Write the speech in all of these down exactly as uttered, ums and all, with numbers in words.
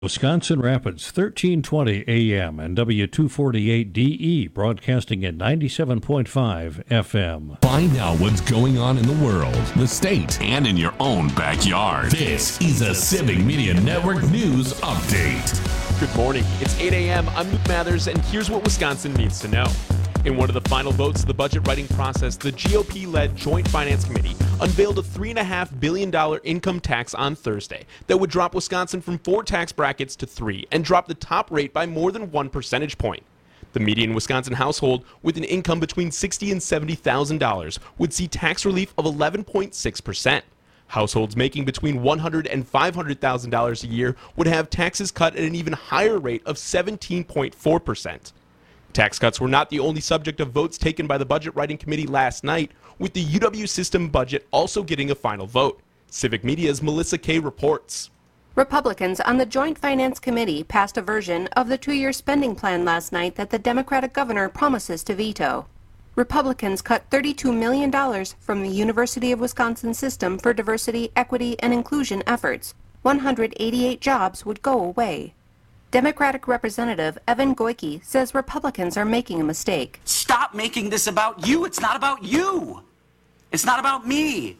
Wisconsin Rapids, thirteen twenty A M and W two forty-eight D E, broadcasting at ninety-seven point five F M. Find out what's going on in the world, the state, and in your own backyard. This is a Civic Media Network News Update. Good morning. It's eight A M. I'm Luke Mathers, and here's what Wisconsin needs to know. In one of the final votes of the budget writing process, the G O P-led Joint Finance Committee unveiled a three point five billion dollars income tax on Thursday that would drop Wisconsin from four tax brackets to three and drop the top rate by more than one percentage point. The median Wisconsin household with an income between sixty thousand dollars and seventy thousand dollars would see tax relief of eleven point six percent. Households making between one hundred thousand dollars and five hundred thousand dollars a year would have taxes cut at an even higher rate of seventeen point four percent. Tax cuts were not the only subject of votes taken by the Budget Writing Committee last night, with the U W system budget also getting a final vote. Civic Media's Melissa Kay reports. Republicans on the Joint Finance Committee passed a version of the two-year spending plan last night that the Democratic governor promises to veto. Republicans cut thirty-two million dollars from the University of Wisconsin system for diversity, equity, and inclusion efforts. one hundred eighty-eight jobs would go away. Democratic Representative Evan Goyke says Republicans are making a mistake. Stop making this about you. It's not about you. It's not about me.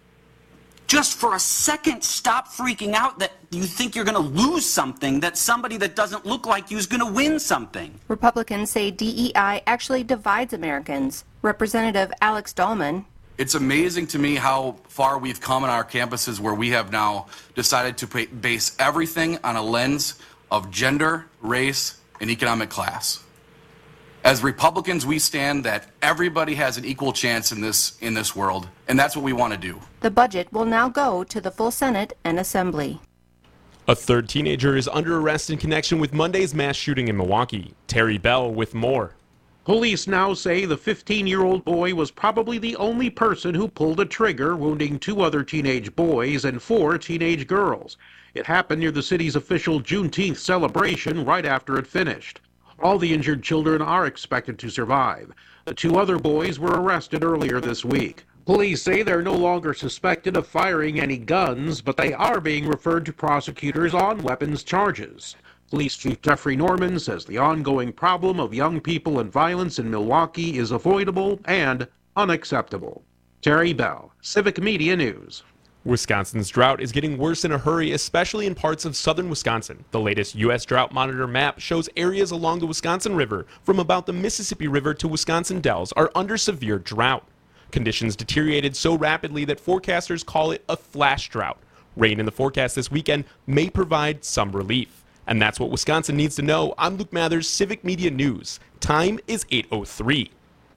Just for a second, stop freaking out that you think you're going to lose something, that somebody that doesn't look like you is going to win something. Republicans say D E I actually divides Americans. Representative Alex Dahlman. It's amazing to me how far we've come on our campuses where we have now decided to pay, base everything on a lens of gender, race, and economic class. As Republicans, we stand that everybody has an equal chance in this in this world, and that's what we want to do. The budget will now go to the full Senate and Assembly. A third teenager is under arrest in connection with Monday's mass shooting in Milwaukee. Terry Bell with more. Police now say the fifteen-year-old boy was probably the only person who pulled a trigger, wounding two other teenage boys and four teenage girls. It happened near the city's official Juneteenth celebration right after it finished. All the injured children are expected to survive. The two other boys were arrested earlier this week. Police say they're no longer suspected of firing any guns, but they are being referred to prosecutors on weapons charges. Police Chief Jeffrey Norman says the ongoing problem of young people and violence in Milwaukee is avoidable and unacceptable. Terry Bell, Civic Media News. Wisconsin's drought is getting worse in a hurry, especially in parts of southern Wisconsin. The latest U S Drought Monitor map shows areas along the Wisconsin River from about the Mississippi River to Wisconsin Dells are under severe drought. Conditions deteriorated so rapidly that forecasters call it a flash drought. Rain in the forecast this weekend may provide some relief. And that's what Wisconsin needs to know. I'm Luke Mathers, Civic Media News. Time is eight oh three.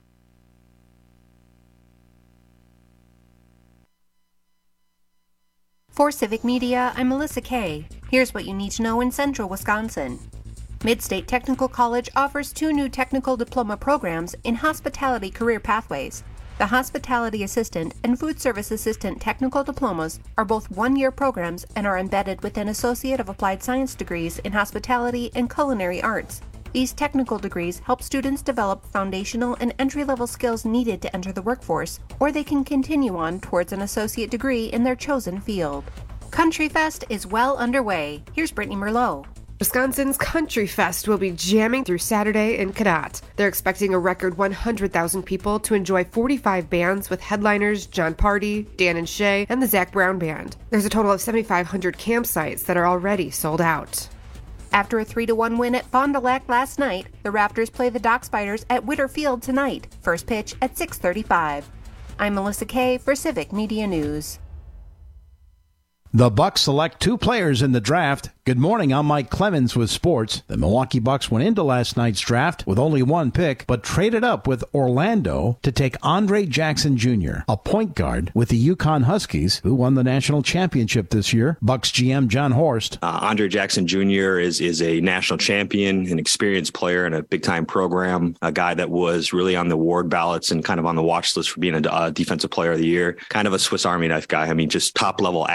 For Civic Media, I'm Melissa Kay. Here's what you need to know in central Wisconsin. Midstate Technical College offers two new technical diploma programs in hospitality career pathways. The Hospitality Assistant and Food Service Assistant technical diplomas are both one-year programs and are embedded within Associate of Applied Science degrees in hospitality and culinary arts. These technical degrees help students develop foundational and entry-level skills needed to enter the workforce, or they can continue on towards an associate degree in their chosen field. Country Fest is well underway. Here's Brittany Merlot. Wisconsin's Country Fest will be jamming through Saturday in Cadott. They're expecting a record one hundred thousand people to enjoy forty-five bands with headliners John Party, Dan and Shay, and the Zach Brown Band. There's a total of seventy-five hundred campsites that are already sold out. After a three to one win at Fond du Lac last night, the Raptors play the Dock Spiders at Witter Field tonight. First pitch at six thirty-five. I'm Melissa Kay for Civic Media News. The Bucks select two players in the draft. Good morning, I'm Mike Clemens with sports. The Milwaukee Bucks went into last night's draft with only one pick, but traded up with Orlando to take Andre Jackson Junior, a point guard with the Yukon Huskies, who won the national championship this year. Bucks G M John Horst. Uh, Andre Jackson Junior is is a national champion, an experienced player in a big-time program, a guy that was really on the award ballots and kind of on the watch list for being a uh, defensive player of the year, kind of a Swiss Army knife guy. I mean, just top-level athlete,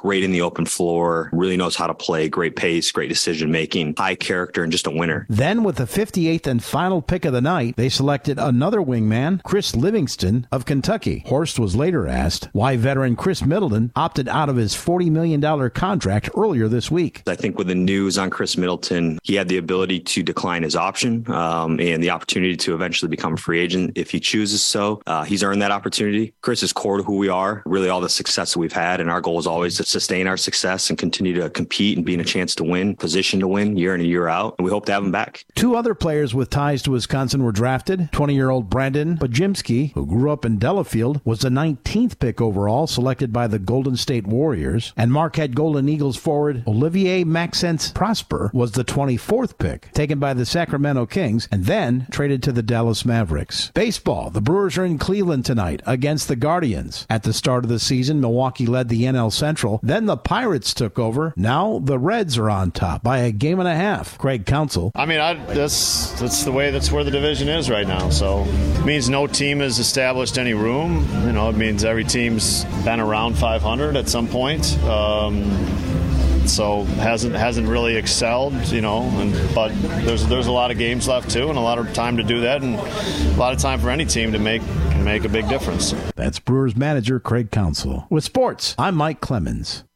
great in the open floor, really knows how to play, great pace, great decision making, high character, and just a winner. Then with the fifty-eighth and final pick of the night, they selected another wingman, Chris Livingston of Kentucky. Horst was later asked why veteran Chris Middleton opted out of his forty million dollars contract earlier this week. I think with the news on Chris Middleton, he had the ability to decline his option um, and the opportunity to eventually become a free agent if he chooses so. Uh, he's earned that opportunity. Chris is core to who we are, really all the success that we've had, and our goal is always to sustain our success and continue to compete and be in a chance to win, position to win year in and year out, and we hope to have him back. Two other players with ties to Wisconsin were drafted. twenty-year-old Brandon Bajimski, who grew up in Delafield, was the nineteenth pick overall, selected by the Golden State Warriors, and Marquette Golden Eagles forward Olivier Maxence Prosper was the twenty-fourth pick, taken by the Sacramento Kings, and then traded to the Dallas Mavericks. Baseball, the Brewers are in Cleveland tonight against the Guardians. At the start of the season, Milwaukee led the N L Central. Then the Pirates took over. Now the Reds are on top by a game and a half. Craig Counsell. I mean, I, that's that's the way, that's where the division is right now. So it means no team has established any room. You know, it means every team's been around five hundred at some point. Um, so hasn't hasn't really excelled, you know. And but there's there's a lot of games left too, and a lot of time to do that, and a lot of time for any team to make make a big difference. That's Brewers manager Craig Counsell. With sports, I'm Mike Clemens.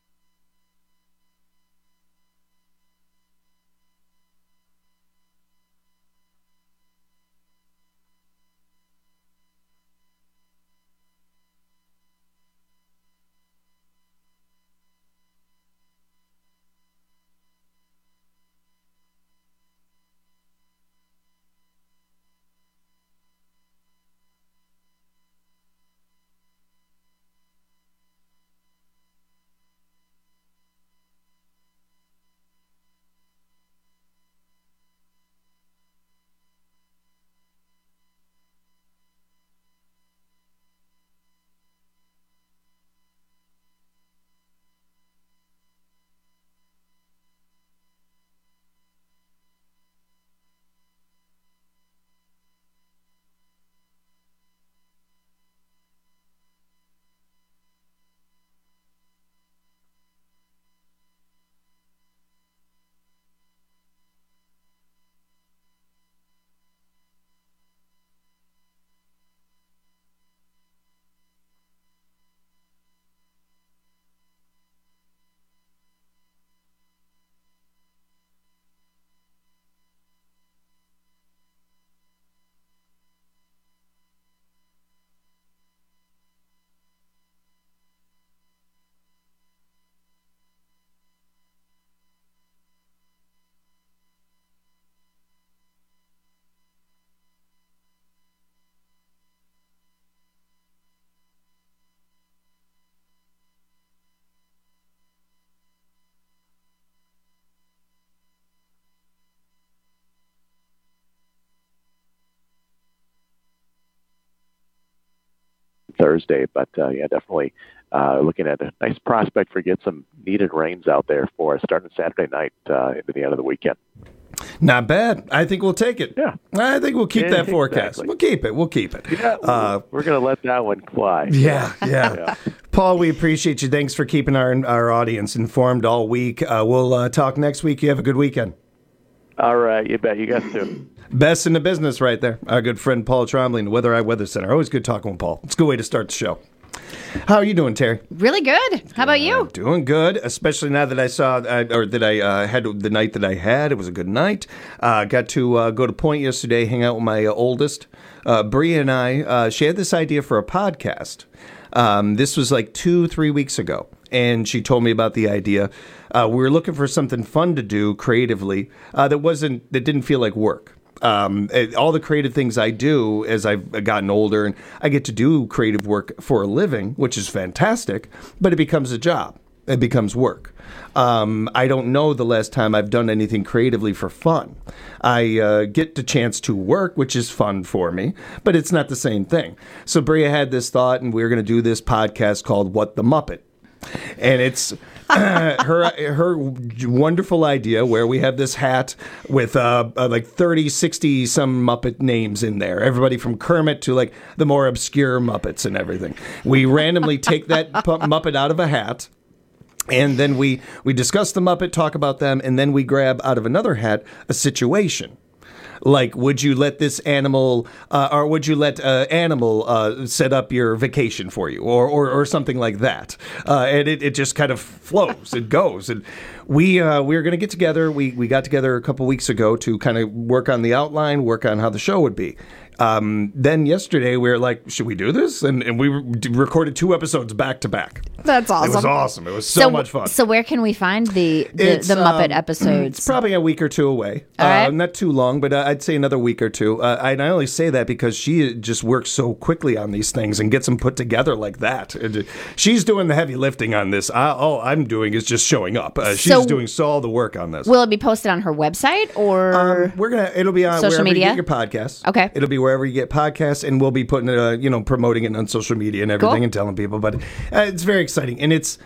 Thursday, but uh, yeah, definitely uh, looking at a nice prospect for get some needed rains out there for us starting Saturday night uh, into the end of the weekend. Not bad. I think we'll take it. Yeah, I think we'll keep yeah, that forecast. Exactly. We'll keep it. We'll keep it. Yeah, uh, we're going to let that one fly. Yeah, yeah. yeah. Paul, we appreciate you. Thanks for keeping our our audience informed all week. Uh, we'll uh, talk next week. You have a good weekend. All right, you bet. You guys too. Best in the business right there. Our good friend Paul Trombley in the Weather Eye Weather Center. Always good talking with Paul. It's a good way to start the show. How are you doing, Terry? Really good. How about you? Uh, doing good, especially now that I saw, uh, or that I uh, had the night that I had. It was a good night. Uh, got to uh, go to Point yesterday, hang out with my uh, oldest. Uh, Bria and I, uh, she had this idea for a podcast. Um, this was like two, three weeks ago. And she told me about the idea. Uh, we were looking for something fun to do creatively uh, that wasn't, that didn't feel like work. Um, all the creative things I do as I've gotten older, and I get to do creative work for a living, which is fantastic, but it becomes a job. It becomes work. Um, I don't know the last time I've done anything creatively for fun. I uh, get the chance to work, which is fun for me, but it's not the same thing. So Bria had this thought, and we we're going to do this podcast called What the Muppet. And it's uh, her her wonderful idea where we have this hat with uh, uh, like thirty, sixty some Muppet names in there. Everybody from Kermit to like the more obscure Muppets and everything. We randomly take that pu- Muppet out of a hat. And then we, we discuss the Muppet, talk about them, and then we grab out of another hat a situation. Like, would you let this animal, uh, or would you let uh, animal uh, set up your vacation for you, or or, or something like that? Uh, and it, it just kind of flows, it goes. And we uh, we were going to get together. We we got together a couple weeks ago to kind of work on the outline, work on how the show would be. Um, then yesterday we were like, should we do this? And, and we re- recorded two episodes back to back. That's awesome. It was awesome. It was so, so much fun. So where can we find the the, the Muppet um, episodes? It's probably a week or two away. All uh, right. Not too long, but uh, I'd say another week or two. Uh, I, and I only say that because she just works so quickly on these things and gets them put together like that. And, uh, she's doing the heavy lifting on this. I, all I'm doing is just showing up. Uh, she's So- doing so all the work on this. Will it be posted on her website or Um, we're gonna. It'll be on social wherever media? you get your podcasts. Okay. It'll be wherever you get podcasts, and we'll be putting it, uh, you know, promoting it on social media and everything, Cool. and telling people. But uh, it's very exciting, and it's.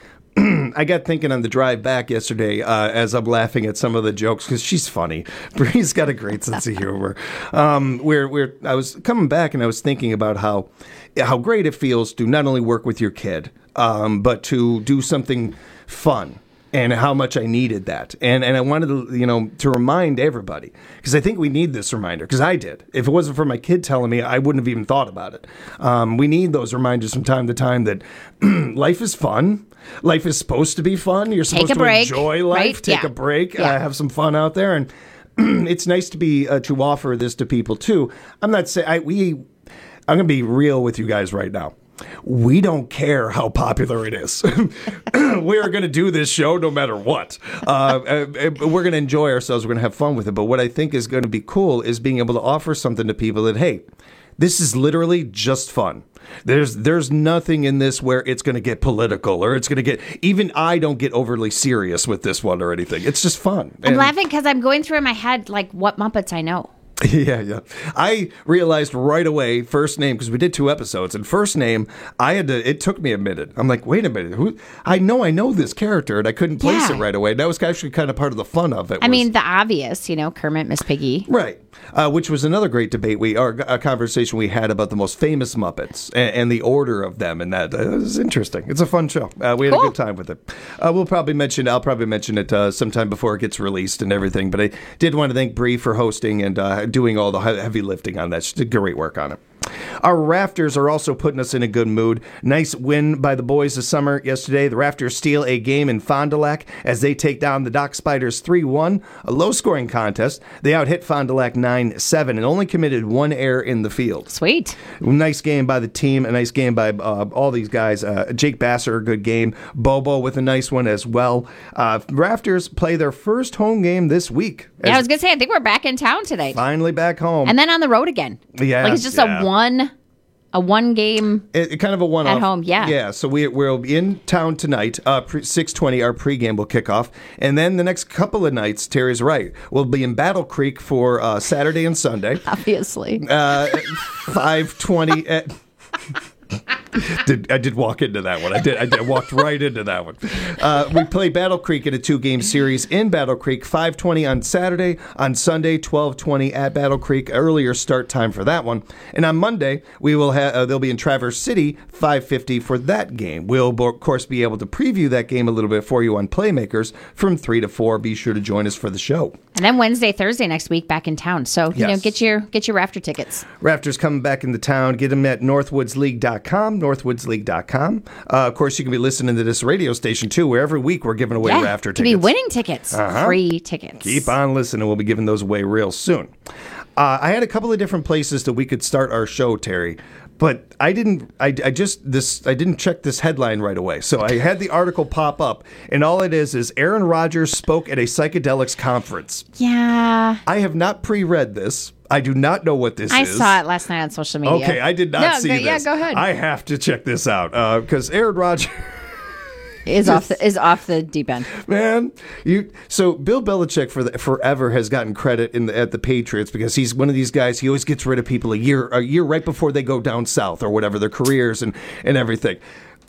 I got thinking on the drive back yesterday uh, as I'm laughing at some of the jokes because she's funny. Bree's got a great sense of humor. Um, we're, we're, I was coming back and I was thinking about how how great it feels to not only work with your kid, um, but to do something fun. And how much I needed that. And and I wanted to, you know, to remind everybody. Because I think we need this reminder. Because I did. If it wasn't for my kid telling me, I wouldn't have even thought about it. Um, we need those reminders from time to time that life is fun. Life is supposed to be fun. You're supposed Take a to break, enjoy life. right? Take Yeah. a break. Yeah. Uh, have some fun out there. And it's nice to be, uh, to offer this to people too. I'm not saying, I, we, I'm going to be real with you guys right now. We don't care how popular it is. We're going to do this show no matter what. Uh, we're going to enjoy ourselves. We're going to have fun with it. But what I think is going to be cool is being able to offer something to people that, hey, this is literally just fun. There's there's nothing in this where it's going to get political or it's going to get, even I don't get overly serious with this one or anything. It's just fun. I'm And- laughing because I'm going through in my head like what Muppets I know. Yeah, yeah. I realized right away, first name, because we did two episodes, and first name, I had to, it took me a minute. I'm like, wait a minute, who? I know I know this character, and I couldn't place Yeah. it right away. That was actually kind of part of the fun of it. I was- mean, the obvious, you know, Kermit, Miss Piggy. Right. Uh, which was another great debate we, or a conversation we had about the most famous Muppets and, and the order of them, and that uh, it was interesting. It's a fun show. Uh, we had Cool. a good time with it. Uh, we'll probably mention. I'll probably mention it uh, sometime before it gets released and everything. But I did want to thank Bree for hosting and uh, doing all the he- heavy lifting on that. She did great work on it. Our Rafters are also putting us in a good mood. Nice win by the boys this summer yesterday. The Rafters steal a game in Fond du Lac as they take down the Dock Spiders three one, a low-scoring contest. They out-hit Fond du Lac nine seven and only committed one error in the field. Sweet. Nice game by the team. A nice game by uh, all these guys. Uh, Jake Basser, a good game. Bobo with a nice one as well. Uh, Rafters play their first home game this week. Yeah, I As was going to say, I think we're back in town today. finally back home. And then on the road again. Yeah, Like it's just yeah. a one, a one game. It, it kind of a one-off. At home, yeah. Yeah, so we, we'll be in town tonight. Uh, pre- six twenty, our pregame will kick off. And then the next couple of nights, Terry's right, we'll be in Battle Creek for uh, Saturday and Sunday. Obviously. Uh, five twenty at... did, I did walk into that one. I did. I, did, I walked right into that one. Uh, we play Battle Creek in a two-game series in Battle Creek. five twenty on Saturday. On Sunday, twelve twenty at Battle Creek. Earlier start time for that one. And on Monday, we will have. Uh, they'll be in Traverse City, five fifty for that game. We'll of course be able to preview that game a little bit for you on Playmakers from three to four. Be sure to join us for the show. And then Wednesday, Thursday next week back in town. So, you know, Yes. get your get your Rafter tickets. Rafters coming back into town. Get them at northwoods league dot com, northwoods league dot com. Uh, of course, you can be listening to this radio station, too, where every week we're giving away yeah, Rafter to tickets. be winning tickets. Uh-huh. Free tickets. Keep on listening. We'll be giving those away real soon. Uh, I had a couple of different places that we could start our show, Terry. But I didn't. I, I just this. I didn't check this headline right away. So I had the article pop up, and all it is is Aaron Rodgers spoke at a psychedelics conference. Yeah. I have not pre-read this. I do not know what this I is. saw it last night on social media. Okay, I did not No, see go- this. yeah, go ahead. I have to check this out because Aaron Rodgers Is off the is off the deep end. Man, you so Bill Belichick for the, forever has gotten credit in the, at the Patriots because he's one of these guys. He always gets rid of people a year a year right before they go down south or whatever their careers and and everything.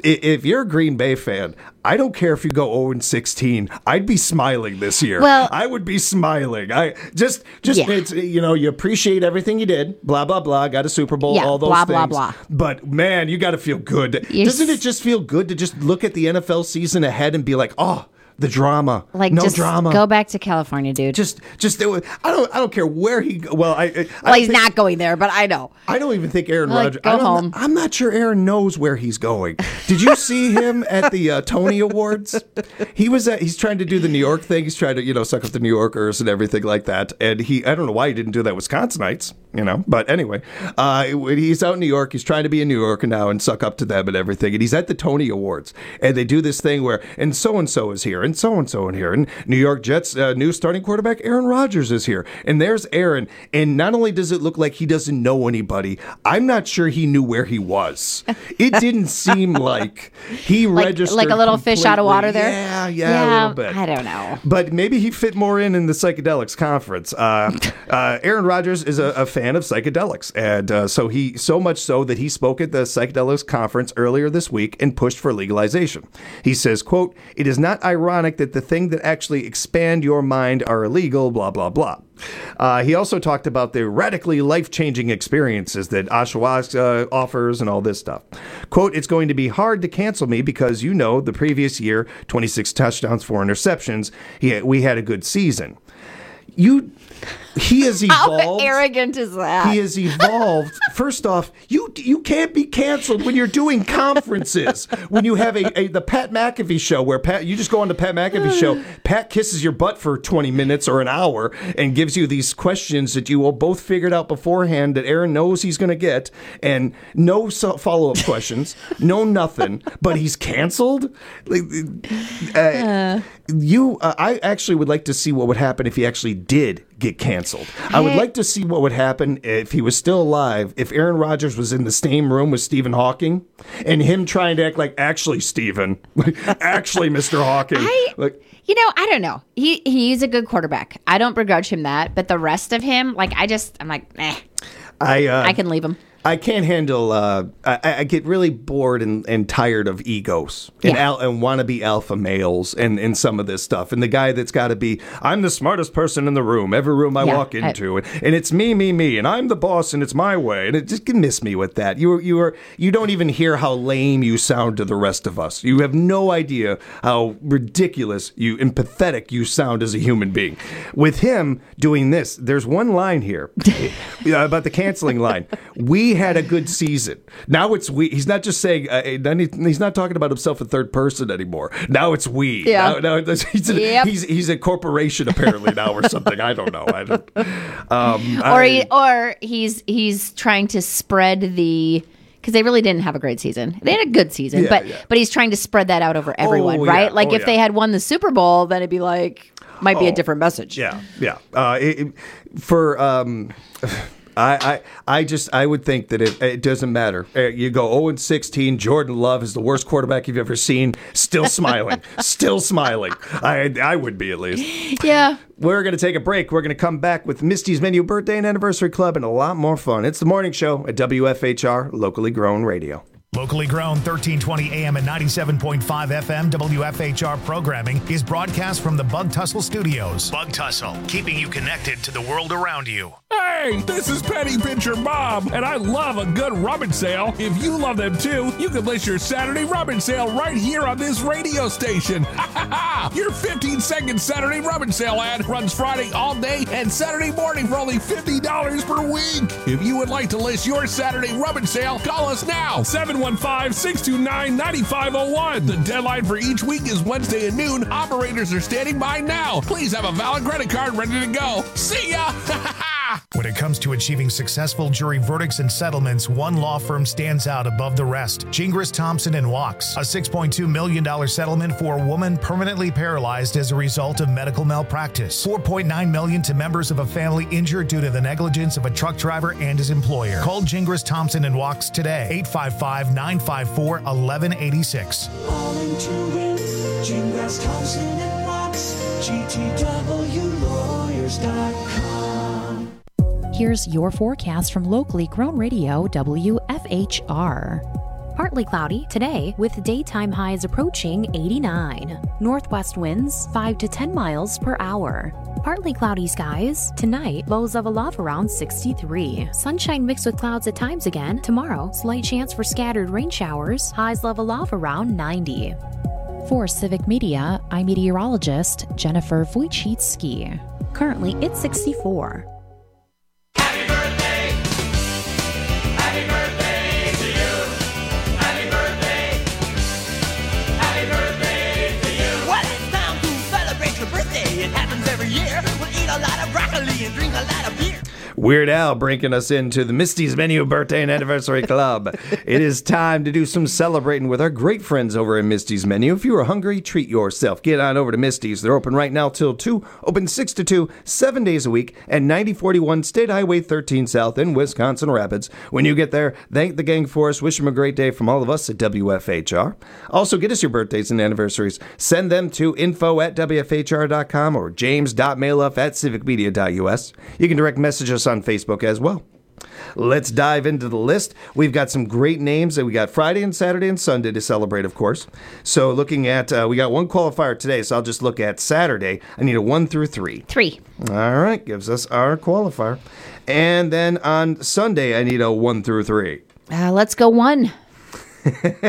if you're a Green Bay fan, I don't care if you go oh and sixteen. I'd be smiling this year. Well, I would be smiling. I just, just yeah. it's, you know, you appreciate everything you did. Blah blah blah. Got a Super Bowl. Yeah, all those blah, things. blah, blah. But man, you got to feel good. You're Doesn't s- it just feel good to just look at the N F L season ahead and be like, oh, the drama, Like, no just drama. go back to California, dude. Just, just do it. I don't, I don't care where he. Well, I, I well, I he's think, not going there, but I know. I don't even think Aaron Like, Rodgers. go I don't, home. I'm not sure Aaron knows where he's going. Did you see him at the uh, Tony Awards? He was at. He's trying to do the New York thing. He's trying to, you know, suck up the New Yorkers and everything like that. And he, I don't know why he didn't do that Wisconsinites, you know. But anyway, uh, he's out in New York. He's trying to be a New Yorker now and suck up to them and everything. And he's at the Tony Awards, and they do this thing where, and so and so is here, and so and so in here, and New York Jets uh, new starting quarterback Aaron Rodgers is here, and there's Aaron. And not only does it look like he doesn't know anybody, I'm not sure he knew where he was. It didn't seem like he Like, registered like a little fish out of water completely. there? Yeah, yeah, Yeah, a little bit. I don't know. But maybe he fit more in in the psychedelics conference. Uh, uh, Aaron Rodgers is a, a fan of psychedelics, and uh, so he so much so that he spoke at the psychedelics conference earlier this week and pushed for legalization. He says, "quote It is not ironic that the thing that actually expand your mind are illegal, blah, blah, blah." Uh, he also talked about the radically life-changing experiences that ayahuasca offers and all this stuff. Quote, "It's going to be hard to cancel me because, you know, the previous year, twenty-six touchdowns, four interceptions, he, we had a good season." You... He has evolved. How arrogant is that? He has evolved. First off, you you can't be canceled when you're doing conferences. When you have a, a the Pat McAfee show where Pat you just go on the Pat McAfee show, Pat kisses your butt for twenty minutes or an hour and gives you these questions that you will both figured out beforehand that Aaron knows he's going to get, and no so- follow-up questions, no nothing, but he's canceled? Like, uh, uh. You, uh, I actually would like to see what would happen if he actually did get canceled. I would like to see what would happen if he was still alive, if Aaron Rodgers was in the same room with Stephen Hawking, and him trying to act like, actually, Stephen, actually, Mister Hawking. I, like, you know, I don't know. He He's a good quarterback. I don't begrudge him that, but the rest of him, like, I just, I'm like, eh. I, uh, I can leave him. I can't handle. Uh, I, I get really bored and, and tired of egos and, Yeah. al- and wannabe alpha males and, and some of this stuff. And the guy that's got to be, I'm the smartest person in the room, every room I Yeah, walk I- into, and, and it's me, me, me, and I'm the boss, and it's my way. And it just can miss me with that. You you are you don't even hear how lame you sound to the rest of us. You have no idea how ridiculous you and pathetic you sound as a human being. With him doing this, there's one line here uh, about the canceling line. We had a good season. Now it's we. He's not just saying. Uh, then he, he's not talking about himself in third person anymore. Now it's we. Yeah. Now, now it's- he's, a, Yep. he's he's a corporation apparently now or something. I don't know. I don't. Um, Or I- he, or he's he's trying to spread the because they really didn't have a great season. They had a good season, Yeah, but yeah. but he's trying to spread that out over everyone, Oh, right? yeah. Like Oh, if yeah. they had won the Super Bowl, then it'd be like might be a Oh, different message. Yeah, yeah. Uh, it, it- for um, I, I, I just I would think that it, it doesn't matter. Uh, You go oh and sixteen. Jordan Love is the worst quarterback you've ever seen. Still smiling, still smiling. I I would be at least. Yeah. We're going to take a break. We're going to come back with Misty's Menu Birthday and Anniversary Club and a lot more fun. It's the morning show at W F H R, locally grown radio. Locally grown thirteen twenty A M and ninety-seven point five F M W F H R programming is broadcast from the Bug Tussle Studios. Bug Tussle, keeping you connected to the world around you. Hey, this is Penny Pincher Bob, and I love a good rummage sale. If you love them too, you can list your Saturday rummage sale right here on this radio station. Your fifteen second Saturday rummage sale ad runs Friday all day and Saturday morning for only fifty dollars per week. If you would like to list your Saturday rummage sale, call us now, seven one five, six two nine, nine five zero one. The deadline for each week is Wednesday at noon. Operators are standing by now. Please have a valid credit card ready to go. See ya! When it comes to achieving successful jury verdicts and settlements, one law firm stands out above the rest. Gingras, Thompson and Wachs. A six point two million dollars settlement for a woman permanently paralyzed as a result of medical malpractice. four point nine million dollars to members of a family injured due to the negligence of a truck driver and his employer. Call Gingras, Thompson and Wachs today. eight five five, nine five four, one one eight six. All into it, Gingras, Thompson and Wachs, G T W lawyers dot com. Here's your forecast from locally grown radio W F H R. Partly cloudy today with daytime highs approaching eighty-nine. Northwest winds five to ten miles per hour. Partly cloudy skies tonight, lows level off around sixty-three. Sunshine mixed with clouds at times again. Tomorrow, slight chance for scattered rain showers, highs level off around ninety. For Civic Media, I'm meteorologist Jennifer Wojcicki. Currently, it's sixty-four. Weird Al bringing us into the Misty's Menu Birthday and Anniversary Club. It is time to do some celebrating with our great friends over at Misty's Menu. If you are hungry, treat yourself. Get on over to Misty's. They're open right now till two, open six to two, seven days a week at ninety forty-one State Highway thirteen South in Wisconsin Rapids. When you get there, thank the gang for us. Wish them a great day from all of us at W F H R. Also, get us your birthdays and anniversaries. Send them to info at W F H R dot com or james.mailuff at civic media dot U S. You can direct message us on Facebook as well. Let's dive into the list. We've got some great names that we got Friday and Saturday and Sunday to celebrate, of course. So looking at, uh, we got one qualifier today, so I'll just look at Saturday. I need a one through three. Three. All right, gives us our qualifier. And then on Sunday, I need a one through three. Uh, let's go one. All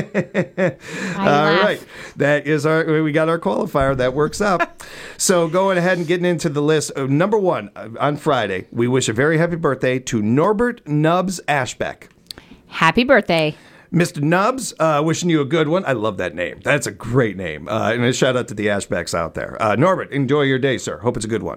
right. That is our, we got our qualifier. That works out. So going ahead and getting into the list. Uh, number one, uh, on Friday, we wish a very happy birthday to Norbert Nubbs Ashbeck. Happy birthday. Mister Nubbs, uh, wishing you a good one. I love that name. That's a great name. Uh, and a shout out to the Ashbecks out there. Uh, Norbert, enjoy your day, sir. Hope it's a good one.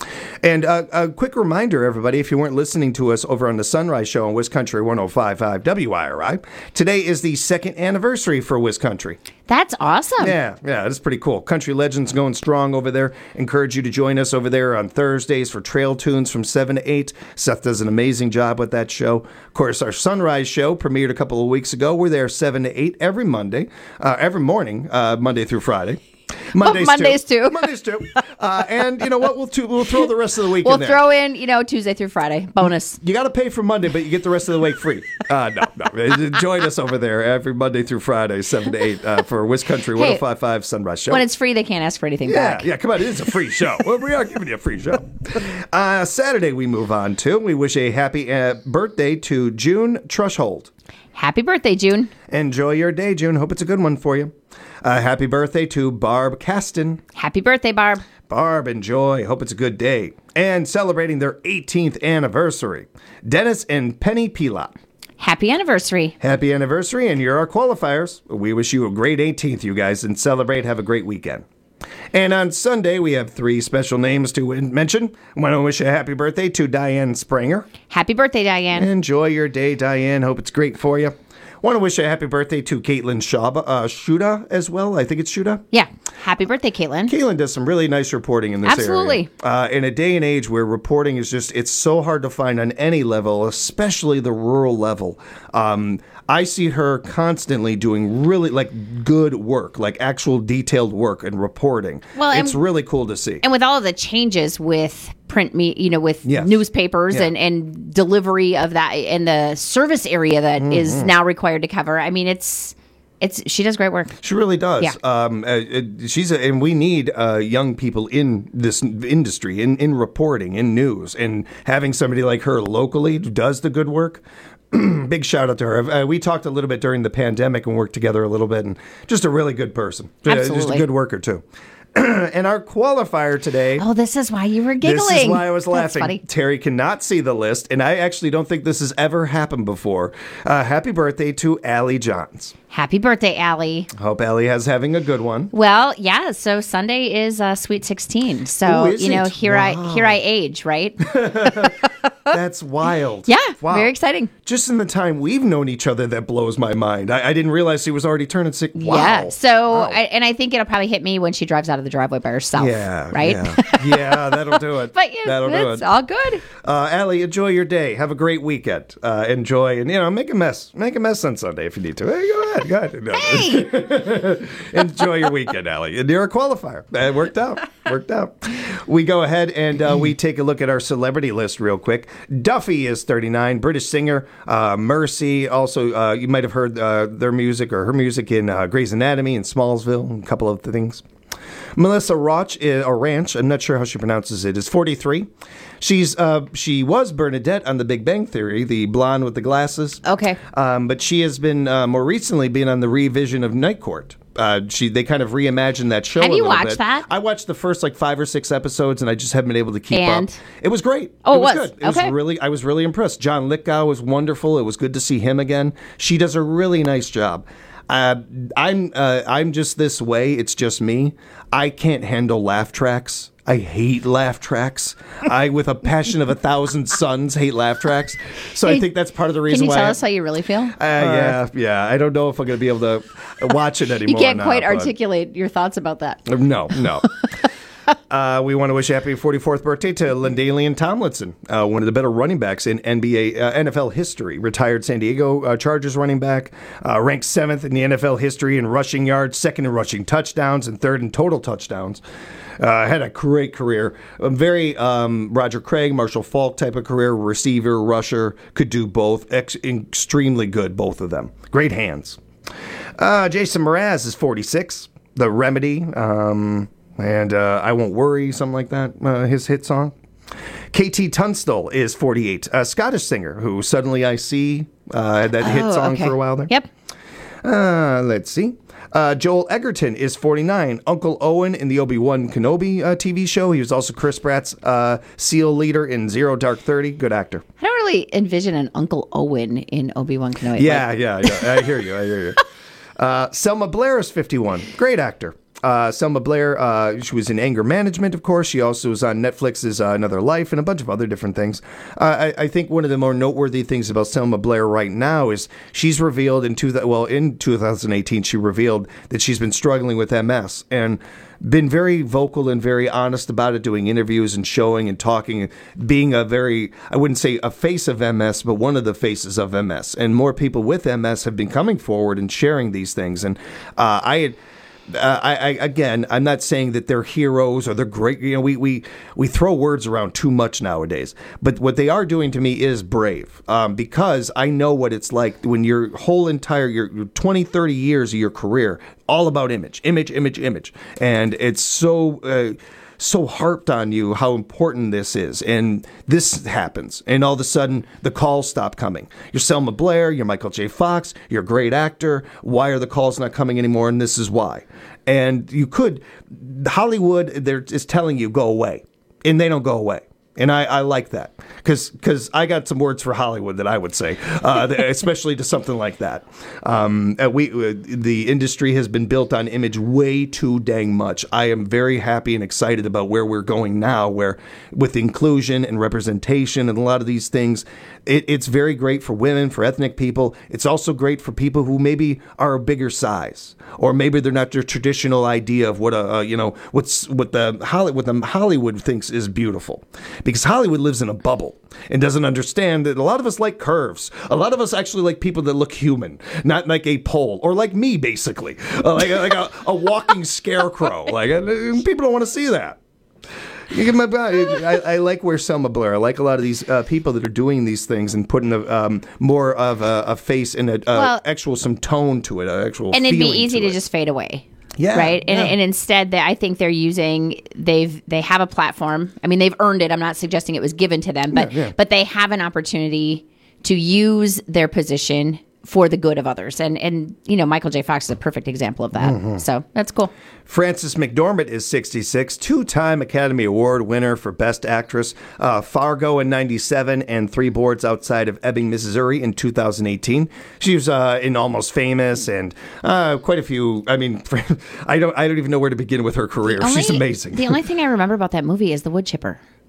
And uh, a quick reminder, everybody, if you weren't listening to us over on the Sunrise Show on WisCountry one oh five point five W I R I, today is the second anniversary for WisCountry. That's awesome. Yeah, yeah, that's pretty cool. Country Legends going strong over there. Encourage you to join us over there on Thursdays for Trail Tunes from seven to eight. Seth does an amazing job with that show. Of course, our Sunrise Show premiered a couple of weeks ago. We're there seven to eight every Monday, uh, every morning, uh, Monday through Friday. Mondays, oh, Mondays too. too. Mondays too. Uh, and you know what? We'll t- we'll throw the rest of the week we'll in there. We'll throw in, you know, Tuesday through Friday. Bonus. You got to pay for Monday, but you get the rest of the week free. Uh, no, no. Join us over there every Monday through Friday, seven to eight, uh, for WisCountry one oh five point five Sunrise Show. When it's free, they can't ask for anything yeah, back. Yeah, come on. It is a free show. Well, we are giving you a free show. Uh, Saturday, we move on to. We wish a happy uh, birthday to June Trushhold. Happy birthday, June. Enjoy your day, June. Hope it's a good one for you. Uh, happy birthday to Barb Caston. Happy birthday, Barb. Barb, enjoy. Hope it's a good day. And celebrating their eighteenth anniversary, Dennis and Penny Pilot. Happy anniversary. Happy anniversary, and you're our qualifiers. We wish you a great eighteenth, you guys, and celebrate. Have a great weekend. And on Sunday, we have three special names to mention. I want to wish a happy birthday to Diane Spranger. Happy birthday, Diane. Enjoy your day, Diane. Hope it's great for you. Want to wish a happy birthday to Caitlin Shaba, uh, Shuda as well. I think it's Shuda. Yeah. Happy birthday, Caitlin. Caitlin does some really nice reporting in this Absolutely. area. Absolutely. Uh, in a day and age where reporting is just, it's so hard to find on any level, especially the rural level. Um, I see her constantly doing really like good work, like actual detailed work and reporting. Well, it's and, really cool to see. And with all of the changes with print, me, you know, with yes. newspapers yeah. and, and delivery of that and the service area that mm-hmm. is now required to cover. I mean, it's it's she does great work. She really does. Yeah. Um, uh, she's a, and we need uh, young people in this industry, in, in reporting, in news, and having somebody like her locally who does the good work. Big shout out to her. Uh, we talked a little bit during the pandemic and worked together a little bit, and just a really good person. Absolutely. Just a good worker, too. And our qualifier today. Oh, this is why you were giggling. This is why I was That's laughing. Funny. Terry cannot see the list, and I actually don't think this has ever happened before. Uh, happy birthday to Allie Johns. Happy birthday, Allie. Hope Allie has having a good one. Well, yeah. So Sunday is uh, Sweet sixteen. So Ooh, is you know, it? here Wow. I here I age, right? That's wild. Yeah, wow. Very exciting. Just in the time we've known each other, that blows my mind. I, I didn't realize he was already turning six. Wow. Yeah. So, wow. I, and I think it'll probably hit me when she drives out of the driveway by herself. Yeah. Right. Yeah, yeah that'll do it. But yeah, that'll do it's it. all good. Uh, Allie, enjoy your day. Have a great weekend. Uh, enjoy, and you know, make a mess. Make a mess on Sunday if you need to. Hey, go ahead. ahead. Go ahead. No. Hey! Enjoy your weekend, Allie. And you're a qualifier. It worked out. Worked out. We go ahead and uh, we take a look at our celebrity list real quick. Duffy is thirty-nine, British singer. Uh, Mercy, also, uh, you might have heard uh, their music or her music in uh, Grey's Anatomy and Smallsville and a couple of things. Melissa Roach, is, or Ranch, I'm not sure how she pronounces it, is forty-three. She's uh, she was Bernadette on The Big Bang Theory, the blonde with the glasses. Okay. Um, but she has been uh, more recently been on the revision of Night Court. Uh, she they kind of reimagined that show. Have a you little watched bit. that? I watched the first like five or six episodes, and I just haven't been able to keep And? up. It was great. Oh, it it was, was? good. It Okay. was really. I was really impressed. John Lithgow was wonderful. It was good to see him again. She does a really nice job. Uh, I'm uh, I'm just this way. It's just me. I can't handle laugh tracks. I hate laugh tracks. I, with a passion of a thousand suns, hate laugh tracks. So I Hey, think that's part of the reason Can you why. tell I, us how you really feel? uh, yeah, yeah. I don't know if I'm going to be able to watch it anymore. You can't or quite not, but- articulate your thoughts about that. No, no. Uh, we want to wish a happy forty-fourth birthday to Lindalian Tomlinson, uh, one of the better running backs in N B A, uh, N F L history. Retired San Diego uh, Chargers running back, uh, ranked seventh in the N F L history in rushing yards, second in rushing touchdowns, and third in total touchdowns. Uh, had a great career. A very um, Roger Craig, Marshall Faulk type of career. Receiver, rusher, could do both. Ex- extremely good, both of them. Great hands. Uh, Jason Mraz is forty-six. The Remedy. Um, And uh, I Won't Worry, something like that, uh, his hit song. K T Tunstall is forty-eight, a Scottish singer who Suddenly I See, uh, had that hit Oh, song okay. for a while there. Yep. Uh, let's see. Uh, Joel Egerton is forty-nine, Uncle Owen in the Obi-Wan Kenobi uh, T V show. He was also Chris Pratt's uh, SEAL leader in Zero Dark Thirty. Good actor. I don't really envision an Uncle Owen in Obi-Wan Kenobi. Yeah, Like, yeah, yeah. I hear you. I hear you. Uh, Selma Blair is fifty-one. Great actor. Uh, Selma Blair, uh, she was in Anger Management, of course. She also was on Netflix's uh, Another Life and a bunch of other different things. Uh, I, I think one of the more noteworthy things about Selma Blair right now is she's revealed in two, well, in two thousand eighteen, she revealed that she's been struggling with M S and been very vocal and very honest about it, doing interviews and showing and talking, being a very, I wouldn't say a face of M S, but one of the faces of M S. And more people with M S have been coming forward and sharing these things. And uh, I had, Uh, I, I again, I'm not saying that they're heroes or they're great. You know, we we we throw words around too much nowadays. But what they are doing to me is brave, um, because I know what it's like when your whole entire your twenty, thirty years of your career all about image, image, image, image, and it's so. Uh, so harped on you how important this is. And this happens. And all of a sudden, the calls stop coming. You're Selma Blair, you're Michael J. Fox, you're a great actor. Why are the calls not coming anymore? And this is why. And you could, Hollywood they're, is telling you, go away. And they don't go away. And I, I like that because because I got some words for Hollywood that I would say, uh, especially to something like that. Um, uh, we uh, the industry has been built on image way too dang much. I am very happy and excited about where we're going now, where with inclusion and representation and a lot of these things, it, it's very great for women, for ethnic people. It's also great for people who maybe are a bigger size, or maybe they're not their traditional idea of what a uh, you know what's what the Hollywood what the Hollywood thinks is beautiful. Because Hollywood lives in a bubble and doesn't understand that a lot of us like curves. A lot of us actually like people that look human, not like a pole, or like me, basically, uh, like, like a, a walking scarecrow. Like uh, people don't want to see that. You get my, I, I like where Selma Blair. I like a lot of these uh, people that are doing these things and putting a, um, more of a, a face and a, a Well, actual some tone to it, an actual and it'd be feeling easy to to it. just fade away. Yeah, Right. And, yeah. and instead, they, I think they're using they've they have a platform. I mean, they've earned it. I'm not suggesting it was given to them, but Yeah, yeah. but they have an opportunity to use their position for the good of others. And and you know, Michael J. Fox is a perfect example of that. Mhm. So that's cool. Frances McDormand is sixty-six, two-time Academy Award winner for Best Actress, uh, Fargo in ninety-seven, and Three Boards Outside of Ebbing, Missouri in two thousand eighteen. She was uh, in Almost Famous and uh, quite a few. I mean, I don't I don't even know where to begin with her career. The She's only- amazing. The only thing I remember about that movie is the wood chipper.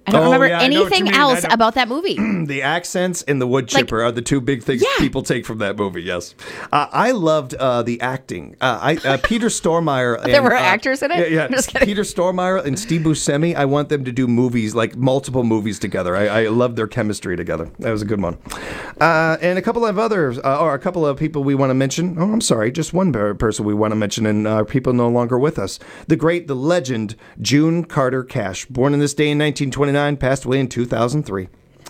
I don't Oh, remember yeah, I know what you anything mean. I else don't- about that movie. The accents and the wood Like- chipper are the two big things Yeah. people take from that movie. Yes, uh, I loved uh, the acting. Uh, I uh, Peter Stormare. There and, were uh, actors in it? Yeah, yeah. I'm just kidding. Peter Stormare and Steve Buscemi. I want them to do movies, like multiple movies together. I, I love their chemistry together. That was a good one. Uh, and a couple of others, uh, or a couple of people we want to mention. Oh, I'm sorry, just one per- person we want to mention, and uh, people no longer with us. The great, the legend, June Carter Cash, born in this day in nineteen twenty-nine, passed away in two thousand three.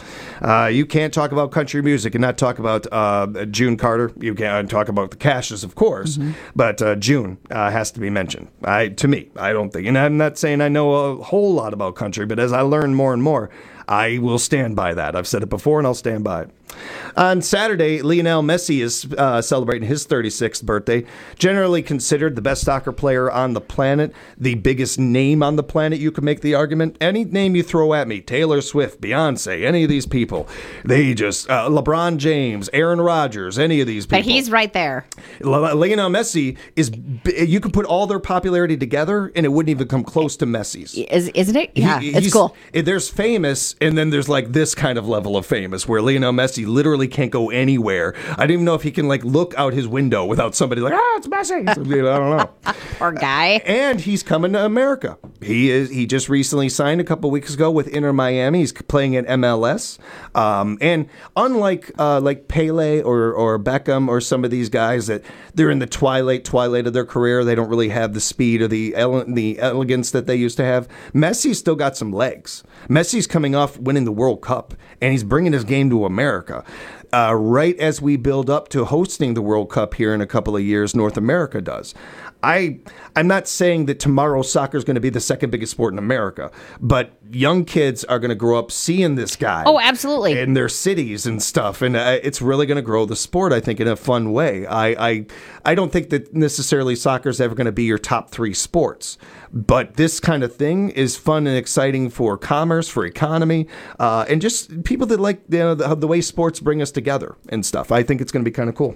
Uh, you can't talk about country music and not talk about uh, June Carter. You can't talk about the Cashes, of course, Mm-hmm. but uh, June uh, has to be mentioned. I, to me, I don't think, and I'm not saying I know a whole lot about country, but as I learn more and more, I will stand by that. I've said it before, and I'll stand by it. On Saturday, Lionel Messi is uh, celebrating his thirty-sixth birthday. Generally considered the best soccer player on the planet, the biggest name on the planet, you could make the argument. Any name you throw at me, Taylor Swift, Beyonce, any of these people, they just, uh, LeBron James, Aaron Rodgers, any of these people. But he's right there. Le- Lionel Messi is, b- you could put all their popularity together and it wouldn't even come close to Messi's. Is, isn't it? Yeah, He- it's he's- cool. There's famous, and then there's like this kind of level of famous where Lionel Messi literally can't go anywhere. I don't even know if he can like look out his window without somebody like, ah, it's Messi. I don't know. Poor guy. And he's coming to America. He is. He just recently signed a couple weeks ago with Inter Miami. He's playing at M L S. Um, and unlike uh, like Pele or or Beckham or some of these guys that they're in the twilight twilight of their career, they don't really have the speed or the ele- the elegance that they used to have. Messi's still got some legs. Messi's coming off winning the World Cup, and he's bringing his game to America. Uh, right as we build up to hosting the World Cup here in a couple of years, North America does. I, I'm not saying that tomorrow soccer is going to be the second biggest sport in America, but young kids are going to grow up seeing this guy. Oh, absolutely. In their cities and stuff, and uh, it's really going to grow the sport, I think, in a fun way. I, I, I don't think that necessarily soccer is ever going to be your top three sports, but this kind of thing is fun and exciting for commerce, for economy, uh, and just people that like you know, the, the way sports bring us together and stuff. I think it's going to be kind of cool.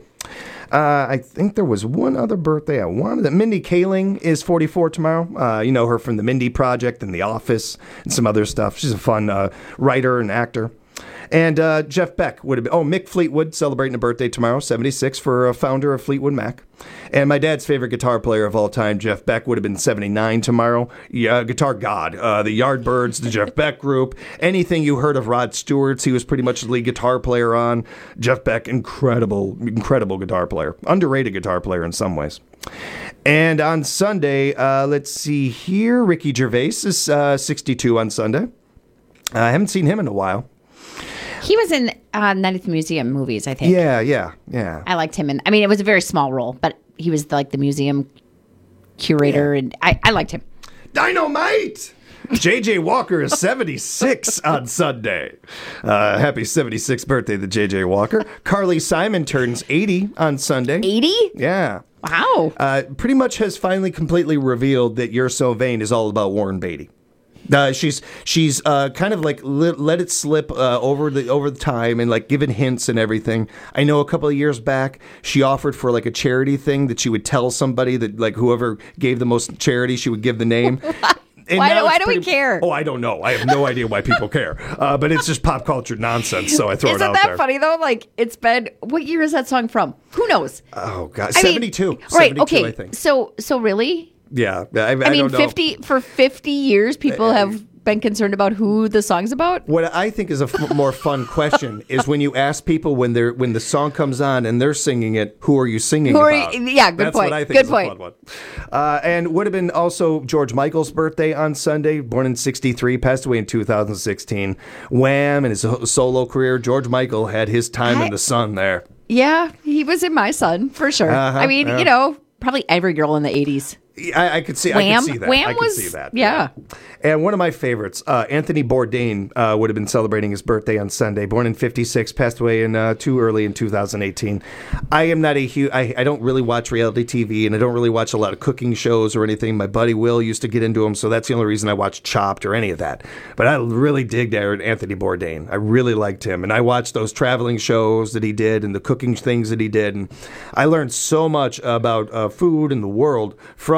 Uh, I think there was one other birthday I wanted. That Mindy Kaling is forty-four tomorrow. Uh, you know her from the Mindy Project and The Office and some other stuff. She's a fun uh, writer and actor. And uh, Jeff Beck would have been, oh, Mick Fleetwood celebrating a birthday tomorrow, seventy-six, for a founder of Fleetwood Mac. And my dad's favorite guitar player of all time, Jeff Beck, would have been seventy-nine tomorrow. Yeah, guitar god. Uh, the Yardbirds, the Jeff Beck Group, anything you heard of Rod Stewart's, he was pretty much the lead guitar player on. Jeff Beck, incredible, incredible guitar player. Underrated guitar player in some ways. And on Sunday, uh, let's see here, Ricky Gervais is uh, sixty-two on Sunday. Uh, I haven't seen him in a while. He was in uh, Night at the Museum movies, I think. Yeah, yeah, yeah. I liked him in. I mean, it was a very small role, but he was like the museum curator, and I, I liked him. Dynamite! J J Walker is seventy-six on Sunday. Uh, happy seventy-sixth birthday to J J Walker. Carly Simon turns eighty on Sunday. eighty? Yeah. Wow. Uh, pretty much has finally completely revealed that You're So Vain is all about Warren Beatty. Uh, she's she's uh, kind of like let, let it slip uh, over the over the time and like given hints and everything. I know a couple of years back she offered for like a charity thing that she would tell somebody that like whoever gave the most charity she would give the name. And why now do, why it's do we pretty- care? Oh, I don't know. I have no idea why people care. Uh, but it's just pop culture nonsense, so I throw Isn't it out that there. funny though? Like it's been what year is that song from? Who knows? Oh God, I mean, seventy-two. right? seventy-two, Okay. I think. So so really? Yeah, I, I, I, mean, don't know. fifty for fifty years, people have been concerned about who the song's about. What I think is a f- more fun question is when you ask people when they're when the song comes on and they're singing it, who are you singing Who are about? you- yeah, good That's point. What I think Good is point. A fun one. Uh, and would have been also George Michael's birthday on Sunday, born in sixty-three, passed away in two thousand sixteen. Wham! And his ho- solo career, George Michael had his time I- in the sun there. Yeah, he was in My Son for sure. Uh-huh, I mean, yeah. you know, probably every girl in the eighties. I, I could see. I Wham, could see that. Wham I could was see that. yeah. And one of my favorites, uh, Anthony Bourdain, uh, would have been celebrating his birthday on Sunday. Born in fifty-six, passed away in uh, too early in two thousand eighteen. I am not a huge. I, I don't really watch reality T V, and I don't really watch a lot of cooking shows or anything. My buddy Will used to get into them, so that's the only reason I watch Chopped or any of that. But I really digged Anthony Bourdain. I really liked him, and I watched those traveling shows that he did and the cooking things that he did, and I learned so much about uh, food and the world from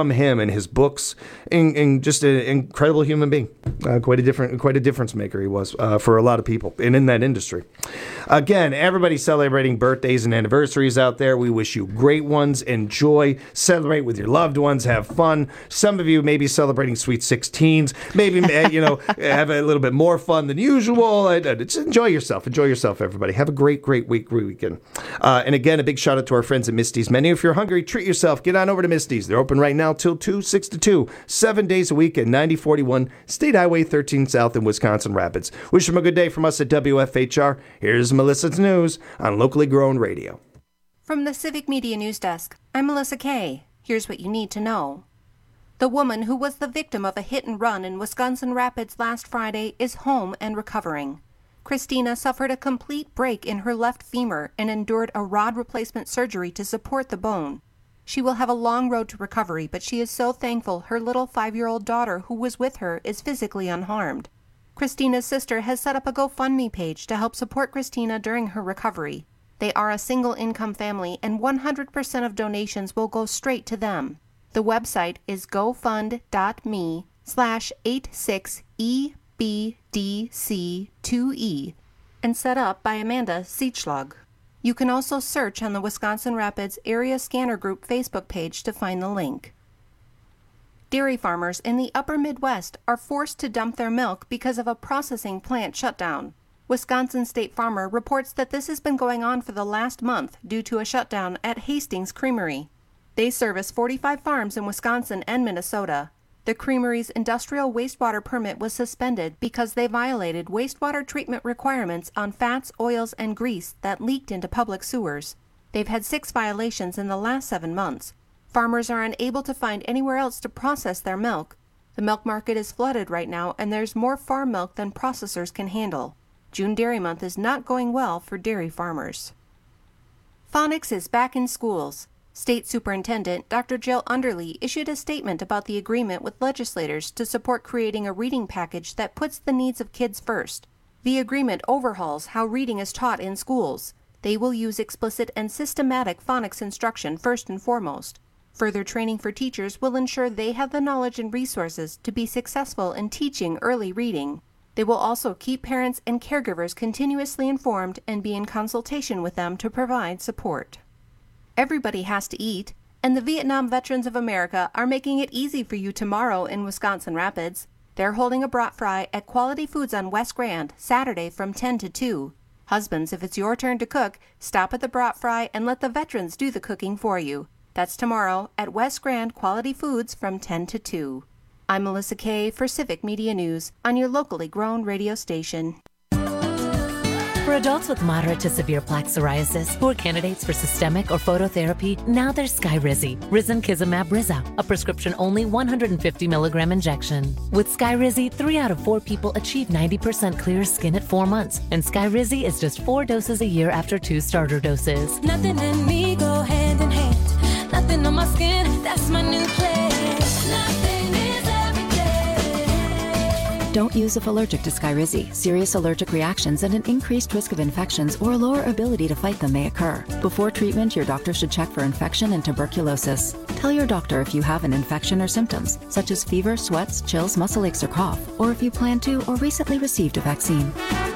from him and his books, and, and just an incredible human being. Uh, quite a different, quite a difference maker he was uh, for a lot of people, and in that industry. Again, everybody celebrating birthdays and anniversaries out there. We wish you great ones. Enjoy, celebrate with your loved ones, have fun. Some of you may be celebrating sweet sixteens. Maybe you know have a little bit more fun than usual. Just enjoy yourself. Enjoy yourself, everybody. Have a great, great week, great weekend. Uh, and again, a big shout out to our friends at Misty's Menu. If you're hungry, treat yourself. Get on over to Misty's. They're open right now till two, six to two, seven days a week at ninety forty-one State Highway thirteen South in Wisconsin Rapids. Wish them a good day from us at W F H R. Here's Melissa's News on Locally Grown Radio. From the Civic Media News Desk, I'm Melissa Kay. Here's what you need to know. The woman who was the victim of a hit and run in Wisconsin Rapids last Friday is home and recovering. Christina suffered a complete break in her left femur and endured a rod replacement surgery to support the bone. She will have a long road to recovery, but she is so thankful her little five-year-old daughter who was with her is physically unharmed. Christina's sister has set up a GoFundMe page to help support Christina during her recovery. They are a single-income family, and one hundred percent of donations will go straight to them. The website is gofund.me slash 86EBDC2E and set up by Amanda Siechlug. You can also search on the Wisconsin Rapids Area Scanner Group Facebook page to find the link. Dairy farmers in the upper Midwest are forced to dump their milk because of a processing plant shutdown. Wisconsin State Farmer reports that this has been going on for the last month due to a shutdown at Hastings Creamery. They service forty-five farms in Wisconsin and Minnesota. The creamery's industrial wastewater permit was suspended because they violated wastewater treatment requirements on fats, oils, and grease that leaked into public sewers. They've had six violations in the last seven months. Farmers are unable to find anywhere else to process their milk. The milk market is flooded right now, and there's more farm milk than processors can handle. June Dairy Month is not going well for dairy farmers. Phonics is back in schools. State Superintendent Doctor Jill Underly issued a statement about the agreement with legislators to support creating a reading package that puts the needs of kids first. The agreement overhauls how reading is taught in schools. They will use explicit and systematic phonics instruction first and foremost. Further training for teachers will ensure they have the knowledge and resources to be successful in teaching early reading. They will also keep parents and caregivers continuously informed and be in consultation with them to provide support. Everybody has to eat, and the Vietnam Veterans of America are making it easy for you tomorrow in Wisconsin Rapids. They're holding a brat fry at Quality Foods on West Grand, Saturday from ten to two. Husbands, if it's your turn to cook, stop at the brat fry and let the veterans do the cooking for you. That's tomorrow at West Grand Quality Foods from ten to two. I'm Melissa Kay for Civic Media News on your locally grown radio station. For adults with moderate to severe plaque psoriasis who are candidates for systemic or phototherapy, now there's Skyrizi, Risankizumab Riza, a prescription-only one hundred fifty milligram injection. With Skyrizi, three out of four people achieve ninety percent clear skin at four months, and Skyrizi is just four doses a year after two starter doses. Nothing and me go hand in hand. Nothing on my skin, that's my new place. Nothing is everyday. Don't use if allergic to Skyrizi. Serious allergic reactions and an increased risk of infections or a lower ability to fight them may occur. Before treatment, your doctor should check for infection and tuberculosis. Tell your doctor if you have an infection or symptoms, such as fever, sweats, chills, muscle aches, or cough, or if you plan to or recently received a vaccine.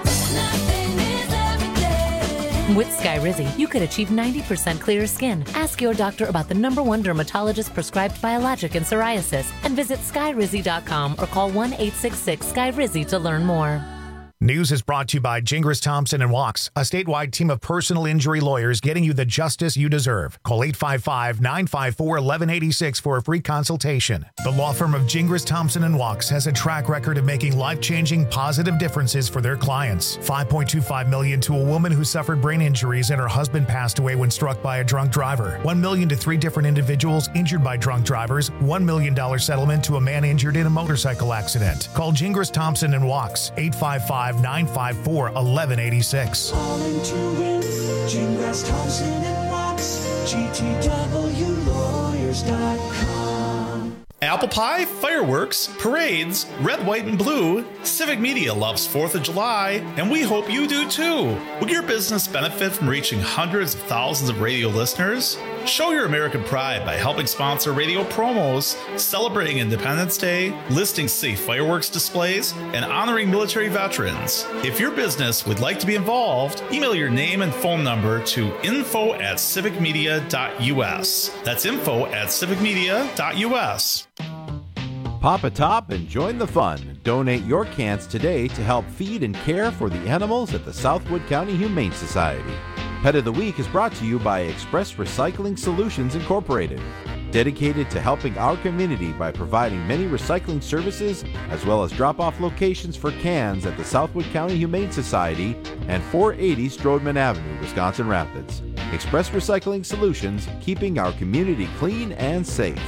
With Skyrizi, you could achieve ninety percent clearer skin. Ask your doctor about the number one dermatologist prescribed biologic in psoriasis and visit skyrizi dot com or call one eight six six Skyrizi to learn more. News is brought to you by Gingras Thompson and Walks, a statewide team of personal injury lawyers getting you the justice you deserve. Call eight five five, nine five four, one one eight six for a free consultation. The law firm of Gingras Thompson and Walks has a track record of making life-changing positive differences for their clients. five point two five million dollars to a woman who suffered brain injuries and her husband passed away when struck by a drunk driver. one million dollars to three different individuals injured by drunk drivers. one million dollars settlement to a man injured in a motorcycle accident. Call Gingras Thompson and Walks, eight five five, nine five four, one one eight six. Calling to win, Gingras Thompson and Walks, G T W lawyers dot com. Apple pie, fireworks, parades, red, white, and blue. Civic Media loves fourth of July, and we hope you do too. Will your business benefit from reaching hundreds of thousands of radio listeners? Show your American pride by helping sponsor radio promos, celebrating Independence Day, listing safe fireworks displays, and honoring military veterans. If your business would like to be involved, email your name and phone number to info at civicmedia.us. That's info at civicmedia.us. Pop a top and join the fun. Donate your cans today to help feed and care for the animals at the Southwood County Humane Society. Pet of the Week is brought to you by Express Recycling Solutions Incorporated, dedicated to helping our community by providing many recycling services as well as drop-off locations for cans at the Southwood County Humane Society and four eighty Strodman Avenue, Wisconsin Rapids. Express Recycling Solutions, keeping our community clean and safe.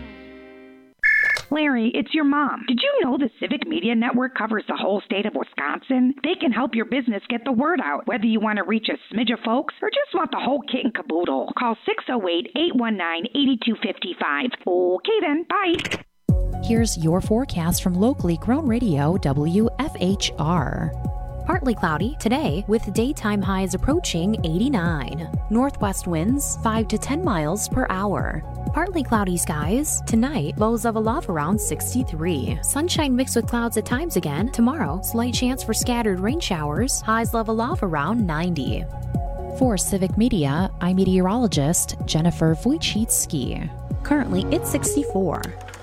Larry, it's your mom. Did you know the Civic Media Network covers the whole state of Wisconsin? They can help your business get the word out, whether you want to reach a smidge of folks or just want the whole kit and caboodle. Call six oh eight, eight one nine, eight two five five. Okay then, bye. Here's your forecast from locally grown radio W F H R. Partly cloudy today with daytime highs approaching eighty-nine. Northwest winds five to ten miles per hour. Partly cloudy skies tonight, lows of a love around sixty-three. Sunshine mixed with clouds at times again. Tomorrow, slight chance for scattered rain showers, highs level off around ninety. For Civic Media, I'm meteorologist Jennifer Wojcicki. Currently, it's sixty-four.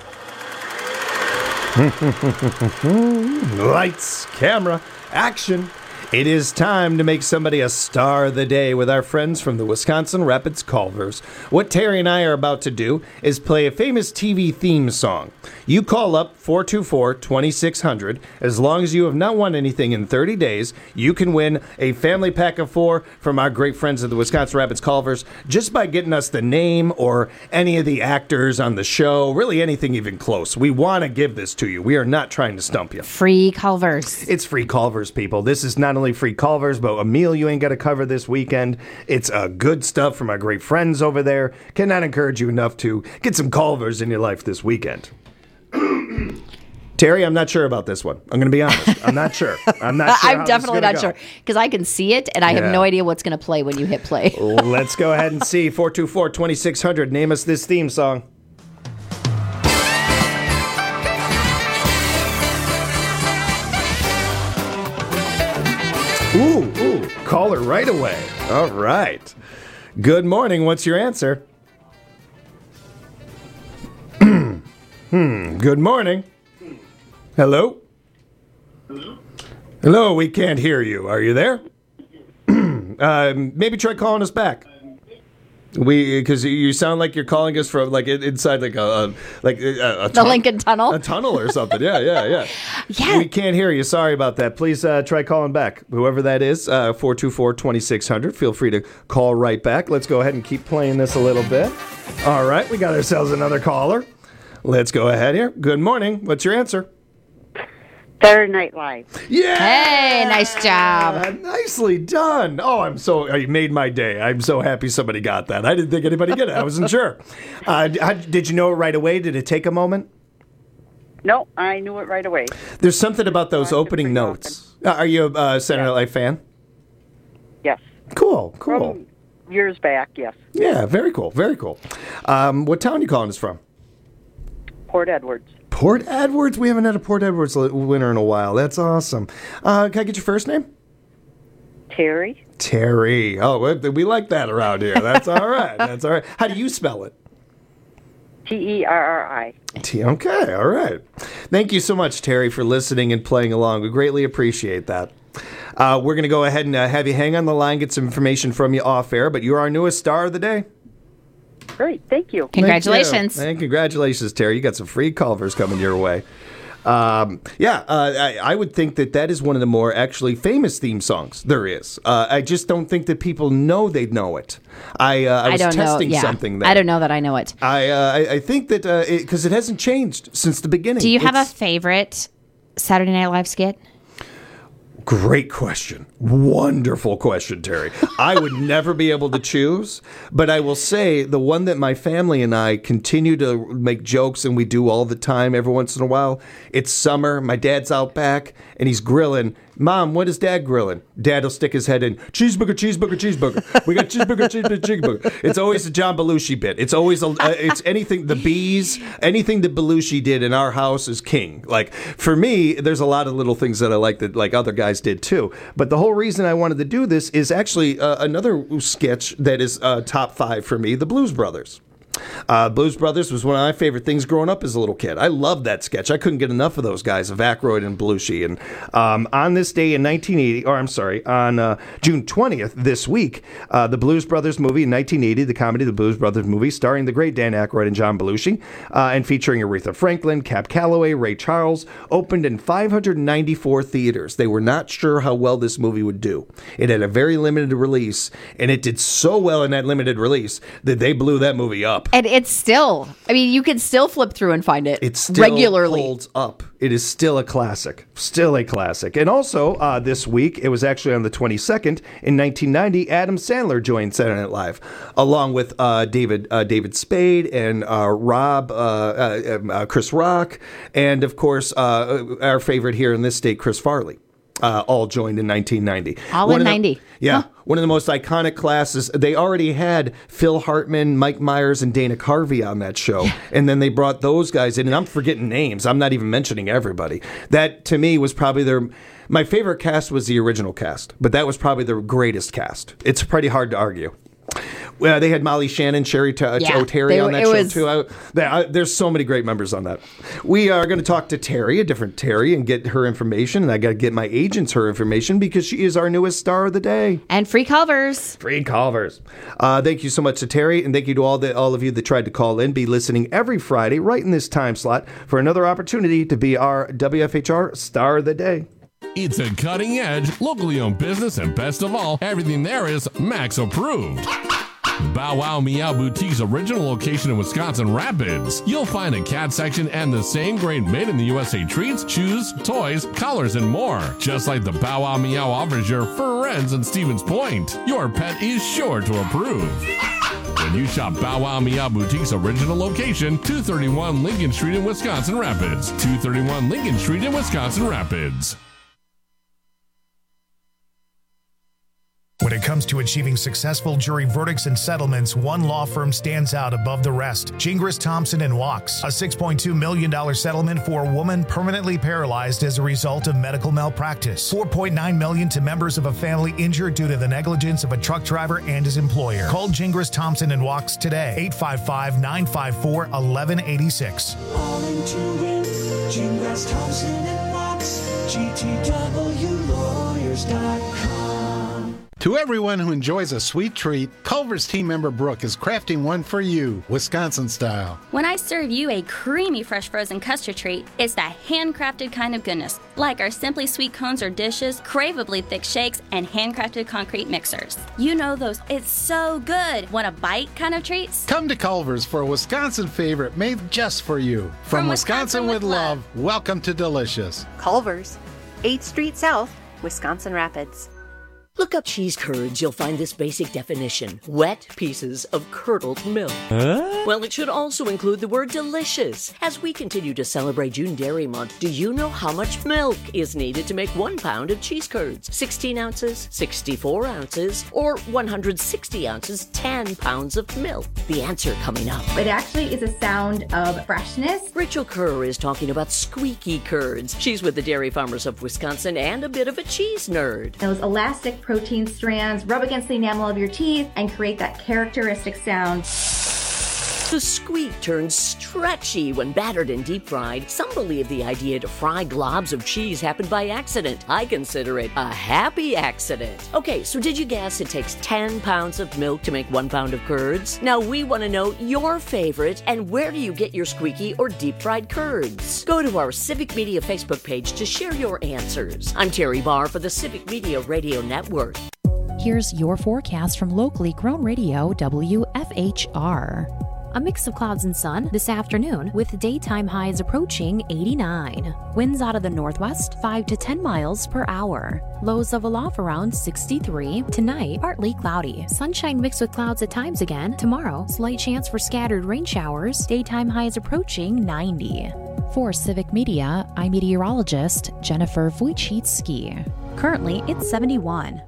Lights, camera, action. It is time to make somebody a star of the day with our friends from the Wisconsin Rapids Culvers. What Terry and I are about to do is play a famous T V theme song. You call up four two four, two six zero zero. As long as you have not won anything in thirty days, you can win a family pack of four from our great friends at the Wisconsin Rapids Culvers just by getting us the name or any of the actors on the show, really anything even close. We want to give this to you. We are not trying to stump you. Free Culvers. It's free Culvers, people. This is not only free Culvers, but a meal you ain't got to cover this weekend. It's uh, good stuff from our great friends over there. Cannot encourage you enough to get some Culvers in your life this weekend. Terry, I'm not sure about this one. I'm going to be honest. I'm not sure. I'm not sure. I'm definitely not go. sure because I can see it and I yeah. have no idea what's going to play when you hit play. Let's go ahead and see. four two four, two six zero zero. Name us this theme song. Ooh, ooh, caller right away. All right. Good morning. What's your answer? hmm. Good morning. Hello? Hello? Hello, we can't hear you. Are you there? uh, maybe try calling us back. We because you sound like you're calling us from like inside like a, a like a, a the Lincoln Tunnel, a tunnel or something. Yeah, yeah, yeah. Yeah. We can't hear you. Sorry about that. Please uh, try calling back. Whoever that is, uh, four two four, two six zero zero. Feel free to call right back. Let's go ahead and keep playing this a little bit. All right, we got ourselves another caller. Let's go ahead here. Good morning. What's your answer? Saturday Night Live. Yeah! Hey, nice job. Nicely done. Oh, I'm so, you made my day. I'm so happy somebody got that. I didn't think anybody get it. I wasn't sure. Uh, how, did you know it right away? Did it take a moment? No, I knew it right away. There's something about those opening notes. Uh, are you a uh, Saturday Night Live fan? Yes. Cool, cool. From years back, yes. Yeah, very cool, very cool. Um, what town are you calling us from? Port Edwards. Port Edwards? We haven't had a Port Edwards winner in a while. That's awesome. Uh, can I get your first name? Terry. Terry. Oh, we like that around here. That's all right. That's all right. How do you spell it? T E R R I. T. Okay, all right. Thank you so much, Terry, for listening and playing along. We greatly appreciate that. Uh, we're going to go ahead and uh, have you hang on the line, get some information from you off air, but you're our newest star of the day. Great, thank you. Congratulations. Thank you. And congratulations, Terry. You got some free Culvers coming your way. Um, yeah, uh, I, I would think that that is one of the more actually famous theme songs there is. Uh, I just don't think that people know they know it. I, uh, I was I don't testing know. Yeah. something there. I don't know that I know it. I uh, I, I think that because uh, it, it hasn't changed since the beginning. Do you have it's, a favorite Saturday Night Live skit? Great question. Wonderful question, Terry. I would never be able to choose, but I will say the one that my family and I continue to make jokes and we do all the time every once in a while, it's summer, my dad's out back, and he's grilling, Mom, what is Dad grilling? Dad will stick his head in, cheeseburger, cheeseburger, cheeseburger. We got cheeseburger, cheeseburger, cheeseburger. It's always a John Belushi bit. It's always, a, uh, it's anything, the bees, anything that Belushi did in our house is king. Like, for me, there's a lot of little things that I like that like other guys did too. But the whole reason I wanted to do this is actually uh, another sketch that is uh, top five for me, the Blues Brothers. Uh, Blues Brothers was one of my favorite things growing up as a little kid. I loved that sketch. I couldn't get enough of those guys, of Aykroyd and Belushi. And um, on this day in nineteen eighty, or I'm sorry, on uh, June twentieth this week, uh, the Blues Brothers movie in nineteen eighty, the comedy The Blues Brothers movie, starring the great Dan Aykroyd and John Belushi, uh, and featuring Aretha Franklin, Cab Calloway, Ray Charles, opened in five hundred ninety-four theaters. They were not sure how well this movie would do. It had a very limited release, and it did so well in that limited release that they blew that movie up. And it's still, I mean, you can still flip through and find it, it still regularly. Holds up. It is still a classic. Still a classic. And also, uh, this week, it was actually on the twenty-second, in nineteen ninety, Adam Sandler joined Saturday Night Live, along with uh, David uh, David Spade and uh, Rob, uh, uh, uh, Chris Rock, and, of course, uh, our favorite here in this state, Chris Farley. Uh, all joined in nineteen ninety. All one in the, ninety. Yeah. Huh. One of the most iconic classes. They already had Phil Hartman, Mike Myers, and Dana Carvey on that show. And then they brought those guys in. And I'm forgetting names. I'm not even mentioning everybody. That, to me, was probably their... My favorite cast was the original cast. But that was probably the greatest cast. It's pretty hard to argue. Well, they had Molly Shannon, Sherry T- yeah, O'Terry they, on that show, was... too. I, they, I, there's so many great members on that. We are going to talk to Terry, a different Terry, and get her information. And I got to get my agents her information because she is our newest star of the day. And free Culvers. Free Culvers. Uh, thank you so much to Terry, and thank you to all the all of you that tried to call in. Be listening every Friday, right in this time slot, for another opportunity to be our W F H R Star of the Day. It's a cutting edge, locally owned business, and best of all, everything there is Max approved. Bow Wow Meow Boutique's original location in Wisconsin Rapids. You'll find a cat section and the same great made in the U S A treats, shoes, toys, collars, and more. Just like the Bow Wow Meow offers your fur ends in Stevens Point. Your pet is sure to approve. When you shop Bow Wow Meow Boutique's original location, two thirty-one Lincoln Street in Wisconsin Rapids. two thirty-one Lincoln Street in Wisconsin Rapids. When it comes to achieving successful jury verdicts and settlements, one law firm stands out above the rest. Gingras, Thompson and Wachs. A six point two million dollars settlement for a woman permanently paralyzed as a result of medical malpractice. four point nine million dollars to members of a family injured due to the negligence of a truck driver and his employer. Call Gingras, Thompson and Wachs today. eight five five, nine five four, one one eight six. All into it. Gingras, Thompson and Wachs. G T W lawyers dot com. To everyone who enjoys a sweet treat, Culver's team member Brooke is crafting one for you, Wisconsin style. When I serve you a creamy fresh frozen custard treat, it's that handcrafted kind of goodness, like our Simply Sweet cones or dishes, craveably thick shakes, and handcrafted concrete mixers. You know those it's so good, want a bite kind of treats? Come to Culver's for a Wisconsin favorite made just for you. From, From Wisconsin, Wisconsin with love, love, welcome to Delicious. Culver's, eighth Street South, Wisconsin Rapids. Look up cheese curds, you'll find this basic definition. Wet pieces of curdled milk. Huh? Well, it should also include the word delicious. As we continue to celebrate June Dairy Month, do you know how much milk is needed to make one pound of cheese curds? sixteen ounces, sixty-four ounces, or one hundred sixty ounces, ten pounds of milk? The answer coming up. It actually is a sound of freshness. Rachel Kerr is talking about squeaky curds. She's with the Dairy Farmers of Wisconsin and a bit of a cheese nerd. Those elastic protein strands rub against the enamel of your teeth and create that characteristic sound. The squeak turns stretchy when battered and deep fried. Some believe the idea to fry globs of cheese happened by accident. I consider it a happy accident. Okay, so did you guess it takes ten pounds of milk to make one pound of curds? Now we want to know your favorite and where do you get your squeaky or deep fried curds? Go to our Civic Media Facebook page to share your answers. I'm Terry Barr for the Civic Media Radio Network. Here's your forecast from locally grown radio W F H R. A mix of clouds and sun this afternoon with daytime highs approaching eighty-nine. Winds out of the northwest five to ten miles per hour. Lows level off around sixty-three. Tonight, partly cloudy. Sunshine mixed with clouds at times again. Tomorrow, slight chance for scattered rain showers. Daytime highs approaching ninety. For Civic Media, I'm meteorologist Jennifer Wojcicki. Currently, it's seventy-one.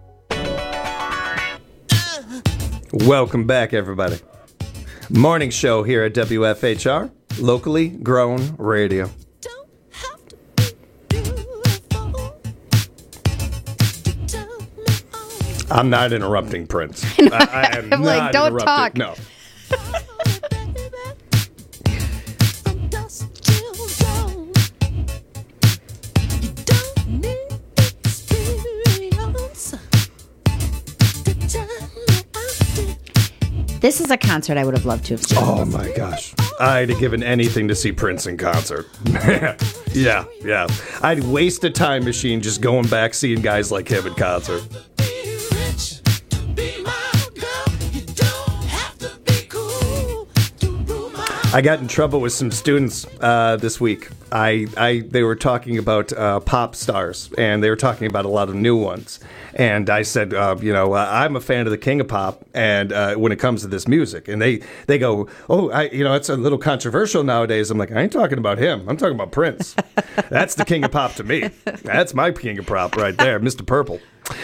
Welcome back, everybody. Morning show here at W F H R, locally grown radio. I'm not interrupting Prince. I, I am I'm not like, don't interrupting. talk. No. This is a concert I would have loved to have seen. Oh my gosh. I'd have given anything to see Prince in concert. yeah, yeah. I'd waste a time machine just going back seeing guys like him in concert. I got in trouble with some students uh, this week. I, I, they were talking about uh, pop stars, and they were talking about a lot of new ones. And I said, uh, you know, uh, I'm a fan of the King of Pop, and uh, when it comes to this music, and they, they go, oh, I, you know, it's a little controversial nowadays. I'm like, I ain't talking about him. I'm talking about Prince. That's the King of Pop to me. That's my King of Pop right there, Mister Purple.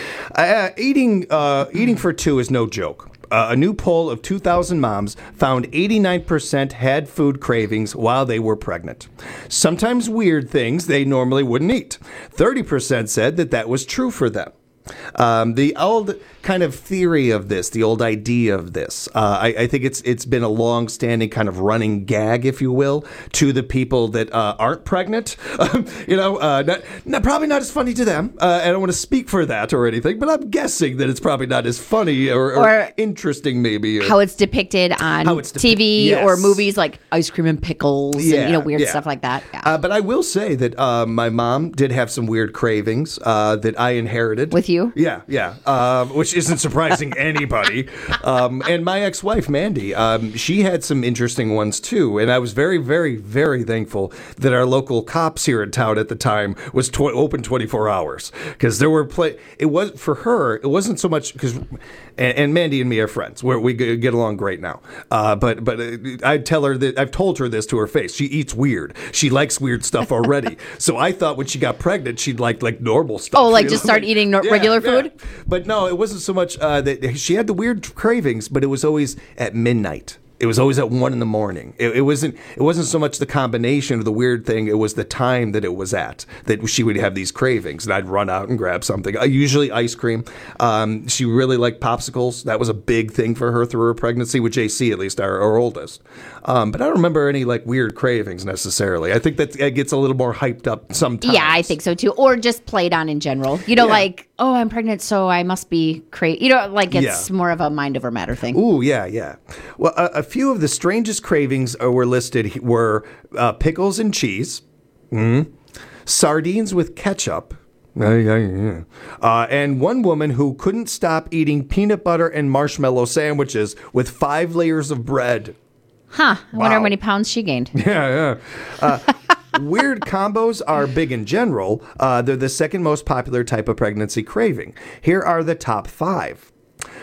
Uh, eating, uh, eating for two is no joke. Uh, a new poll of two thousand moms found eighty-nine percent had food cravings while they were pregnant. Sometimes weird things they normally wouldn't eat. thirty percent said that that was true for them. Um, the old kind of theory of this, the old idea of this, uh, I, I think it's it's been a long-standing kind of running gag, if you will, to the people that uh, aren't pregnant. you know, uh, not, not, probably not as funny to them. Uh, I don't want to speak for that or anything, but I'm guessing that it's probably not as funny or, or, Or interesting, maybe. Or, how it's depicted on How it's T V depic- or yes. movies like ice cream and pickles Yeah, and, you know, weird yeah. stuff like that. Yeah. Uh, but I will say that uh, my mom did have some weird cravings uh, that I inherited. With you? Yeah, yeah. Uh, which isn't surprising anybody. Um, and my ex-wife, Mandy, um, she had some interesting ones too. And I was very, very, very thankful that our local cops here in town at the time was tw- open twenty-four hours. Because there were, play- it was, for her, it wasn't so much, because, and, and Mandy and me are friends. We're, we g- get along great now. Uh, but but uh, I tell her that, I've told her this to her face. She eats weird. She likes weird stuff already. So I thought when she got pregnant, she'd like like normal stuff. Oh, like you just know? start eating no- Yeah, regular yeah. food? But no, it wasn't so much uh, that she had the weird cravings, but it was always at midnight. It was always at one in the morning. It, it wasn't. It wasn't so much the combination of the weird thing. It was the time that it was at that she would have these cravings, and I'd run out and grab something. Uh, usually ice cream. Um, she really liked popsicles. That was a big thing for her through her pregnancy with J C, at least our, our oldest. Um, but I don't remember any like weird cravings necessarily. I think that it gets a little more hyped up sometimes. Yeah, I think so too. Or just played on in general. You know, Yeah. like, oh, I'm pregnant, so I must be crazy. You know, like it's Yeah. more of a mind over matter thing. Ooh, yeah, yeah. Well, a, a few of the strangest cravings uh, were listed were uh, pickles and cheese, mm, sardines with ketchup, uh, yeah, yeah. Uh, and one woman who couldn't stop eating peanut butter and marshmallow sandwiches with five layers of bread. Huh. I wonder how Wow. many pounds she gained. Yeah, yeah. Uh, weird combos are big in general. Uh, they're the second most popular type of pregnancy craving. Here are the top five.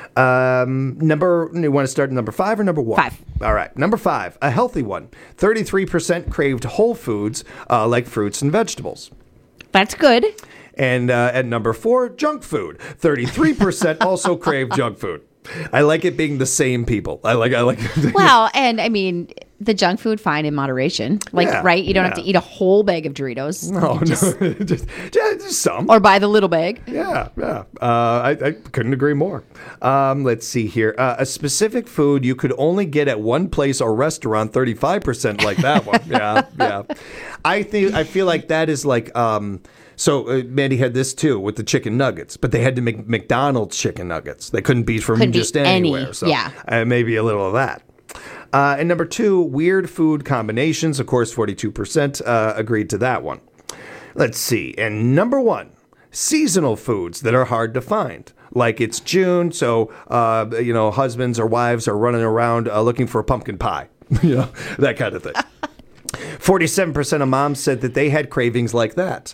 Um, number, you want to start at number five or number one? Five. All right. Number five, a healthy one. thirty-three percent craved whole foods uh, like fruits and vegetables. That's good. And uh, at number four, junk food. thirty-three percent also crave junk food. I like it being the same people. I like, I like. Well, and I mean, the junk food, fine in moderation. Like, Yeah, right? You don't have yeah. to eat a whole bag of Doritos. No, You just- no, just, just some. Or buy the little bag. Yeah, yeah. Uh, I, I couldn't agree more. Um, let's see here. Uh, a specific food you could only get at one place or restaurant, thirty-five percent like that one. Yeah, yeah. I think I feel like that is like. Um, so uh, Mandy had this too with the chicken nuggets, but they had to make McDonald's chicken nuggets. They couldn't be from Couldn't be just any, anywhere. So yeah. uh, maybe a little of that. Uh, and number two, weird food combinations. Of course, forty-two percent uh, agreed to that one. Let's see. And number one, seasonal foods that are hard to find. Like it's June, so, uh, you know, husbands or wives are running around uh, looking for a pumpkin pie. You know, that kind of thing. forty-seven percent of moms said that they had cravings like that.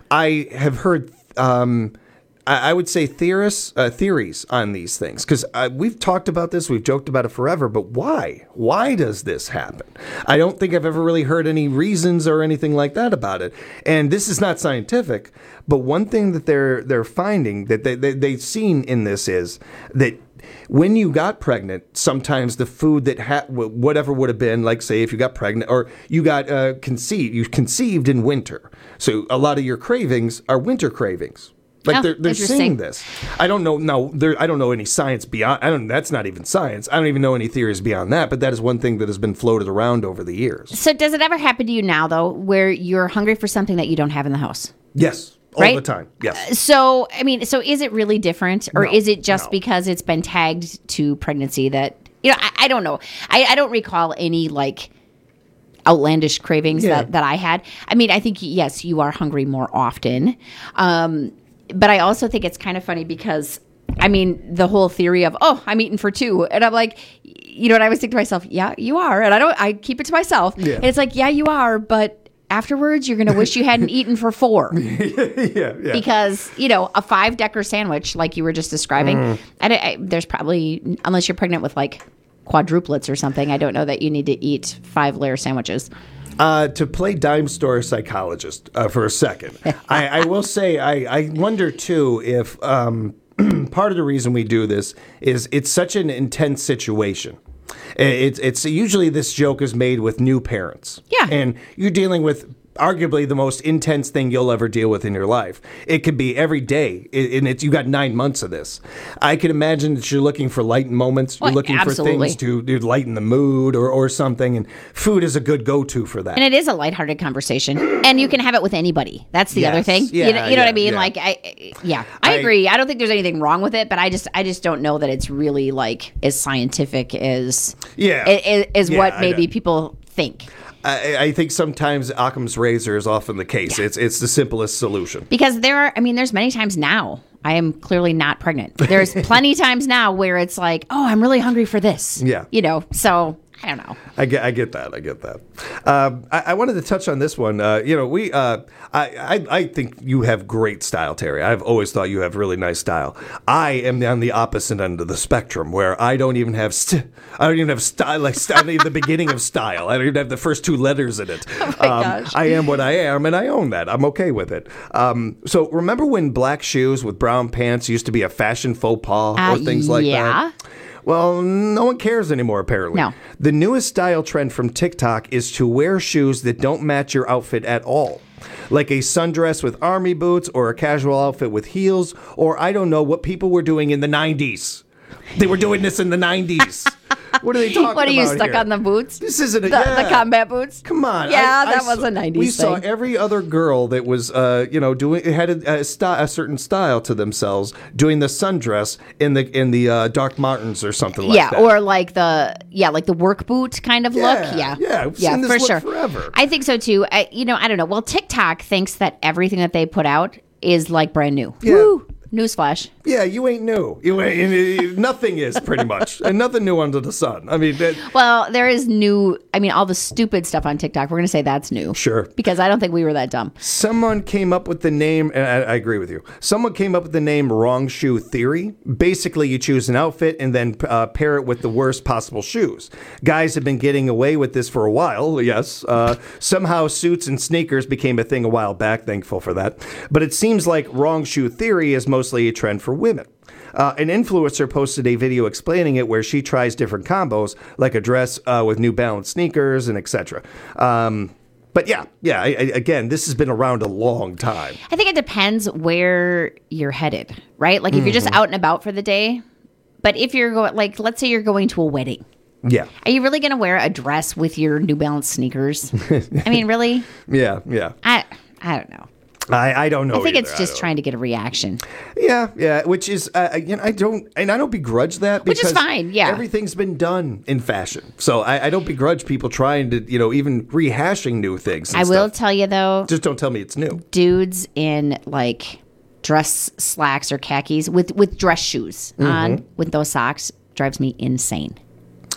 I have heard, um, I, I would say theorists, uh, theories on these things, because uh, we've talked about this, we've joked about it forever, but why? Why does this happen? I don't think I've ever really heard any reasons or anything like that about it. And this is not scientific, but one thing that they're they're finding that they, they, they've seen in this is that when you got pregnant, sometimes the food that ha- whatever would have been, like say if you got pregnant or you got uh, conceived, you conceived in winter. So a lot of your cravings are winter cravings. Like Oh, they're they're interesting. seeing this. I don't know. No, there. I don't know any science beyond. I don't. That's not even science. I don't even know any theories beyond that. But that is one thing that has been floated around over the years. So does it ever happen to you now, though, where you're hungry for something that you don't have in the house? Yes, all Right? the time. Yes. So, I mean, so is it really different, or No, is it just no. because it's been tagged to pregnancy that, you know, I, I don't know. I, I don't recall any, like, outlandish cravings Yeah. that, that I had. I mean, I think, yes, you are hungry more often. Um, but I also think it's kind of funny because, I mean, the whole theory of, oh, I'm eating for two. And I'm like, you know, and I always think to myself, yeah, you are. And I don't, I keep it to myself. Yeah. And it's like, yeah, you are. But afterwards, you're going to wish you hadn't eaten for four. yeah, yeah. Because, you know, a five decker sandwich, like you were just describing, Mm. I, I, there's probably, unless you're pregnant with like quadruplets or something, I don't know that you need to eat five layer sandwiches. Uh, to play dime store psychologist uh, for a second, I, I will say I, I wonder too if um, part of the reason we do this is it's such an intense situation. It's it's usually this joke is made with new parents. Yeah, and you're dealing with arguably the most intense thing you'll ever deal with in your life. It could be every day, and it's you got nine months of this. I can imagine that you're looking for light moments. You're Well, looking absolutely. for things to, to lighten the mood or, or something, and food is a good go-to for that. And it is a lighthearted conversation, and you can have it with anybody. That's the Yes. other thing. Yeah, you know, you know what yeah, I mean? yeah. Like, I, yeah, I, I- agree. I don't think there's anything wrong with it, but I just, I just don't know that it's really like as scientific as, Yeah. as, as Yeah, what I maybe know. people think. I, I think sometimes Occam's razor is often the case. It's it's the simplest solution. Because there are, I mean, there's many times now. I am clearly not pregnant. There's plenty times now where it's like, oh, I'm really hungry for this. Yeah. You know, so I don't know. I get, I get that. I get that. Um, I, I wanted to touch on this one. Uh, you know, we. Uh, I, I, I think you have great style, Terry. I've always thought you have really nice style. I am on the opposite end of the spectrum, where I don't even have. St- I don't even have style. Like st- I don't even have the beginning of style. I don't even have the first two letters in it. Oh my um, gosh. I am what I am, and I own that. I'm okay with it. Um, so remember when black shoes with brown pants used to be a fashion faux pas Uh, or things like yeah. that? Well, no one cares anymore, apparently. No. The newest style trend from TikTok is to wear shoes that don't match your outfit at all. Like a sundress with army boots or a casual outfit with heels, or I don't know what people were doing in the nineties. They were doing this in the nineties. What are they talking about? What are you stuck here? on the boots? This isn't a, the, yeah. the combat boots? Come on. Yeah, I- I that was saw- a nineties We thing. saw every other girl that was, uh, you know, doing had a, a, sty- a certain style to themselves, doing the sundress in the in the uh, Doc Martens or something like yeah, that. or like the yeah, like the work boot kind of Yeah, look. Yeah, yeah, I've yeah, seen this for look sure. forever. I think so too. I, you know, I don't know. Well, TikTok thinks that everything that they put out is like brand new. Yeah. Woo! Newsflash. Yeah, you ain't new. You ain't, nothing is pretty much, and nothing new under the sun. I mean, that, Well, there is new. I mean, all the stupid stuff on TikTok. We're gonna say that's new. Sure. Because I don't think we were that dumb. someone came up with the name, and I, I agree with you. Someone came up with the name "wrong shoe theory." Basically, you choose an outfit and then uh, pair it with the worst possible shoes. Guys have been getting away with this for a while. Yes, uh, somehow suits and sneakers became a thing a while back. Thankful for that. But it seems like wrong shoe theory is mostly a trend for women. Uh, an influencer posted a video explaining it where she tries different combos, like a dress uh, with New Balance sneakers and et cetera. Um, but yeah, yeah. I, I, again, this has been around a long time. I think it depends where you're headed, right? Like if you're just Mhm. out and about for the day, but if you're going, like, let's say you're going to a wedding. Yeah, Are you really going to wear a dress with your New Balance sneakers? I mean, really? yeah, yeah. I I don't know. I, I don't know. I think either. it's I just don't- trying to get a reaction. Yeah, yeah. Which is, uh, you know, I don't, and I don't begrudge that Which because is fine, yeah. everything's been done in fashion, so I, I don't begrudge people trying to, you know, even rehashing new things. and I will stuff. tell you though, Just don't tell me it's new. dudes in like dress slacks or khakis with with dress shoes Mm-hmm. on with those socks drives me insane.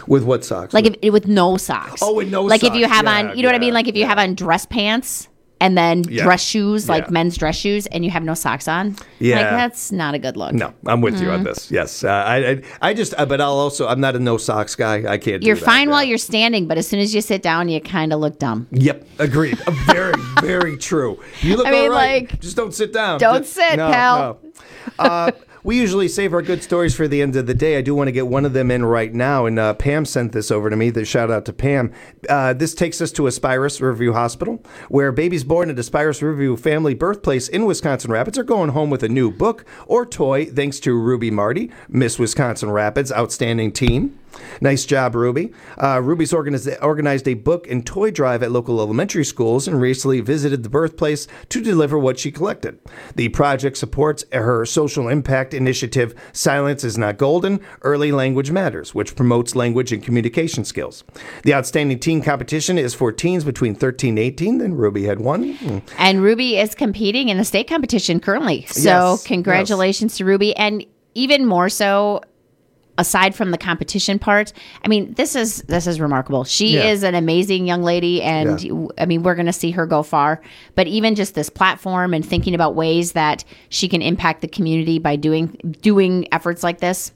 With what socks? Like if, with no socks. Oh, with no like socks. Like if you have yeah, on, you know yeah, what I mean? Like if you yeah. have on dress pants and then Yeah. dress shoes, like Yeah. men's dress shoes, and you have no socks on. Yeah. Like that's not a good look. No, I'm with you on Mm. this. Yes, uh, I, I, I just, uh, but I'll also, I'm not a no socks guy. I can't. You're do that. fine while you're standing, but as soon as you sit down, you kind of look dumb. Yep, agreed. Uh, very, very true. You look I mean, all right. like, just don't sit down. don't Just- sit, no, pal. no. Uh, we usually save our good stories for the end of the day. I do want to get one of them in right now, and uh, Pam sent this over to me. The shout out to Pam. Uh, this takes us to Aspirus Riverview Hospital, where babies born at Aspirus Riverview family birthplace in Wisconsin Rapids are going home with a new book or toy, thanks to Ruby Marty, Miss Wisconsin Rapids, outstanding teen. Nice job, Ruby. Uh, Ruby's organiz- organized a book and toy drive at local elementary schools and recently visited the birthplace to deliver what she collected. The project supports her social impact initiative, Silence is Not Golden, Early Language Matters, which promotes language and communication skills. The Outstanding Teen competition is for teens between thirteen and eighteen, and Ruby had won. Mm. And Ruby is competing in the state competition currently. So Yes, congratulations to Ruby. And even more so, aside from the competition part, I mean, this is this is remarkable. She Yeah. is an amazing young lady, and Yeah. I mean, we're going to see her go far. But even just this platform and thinking about ways that she can impact the community by doing doing efforts like this.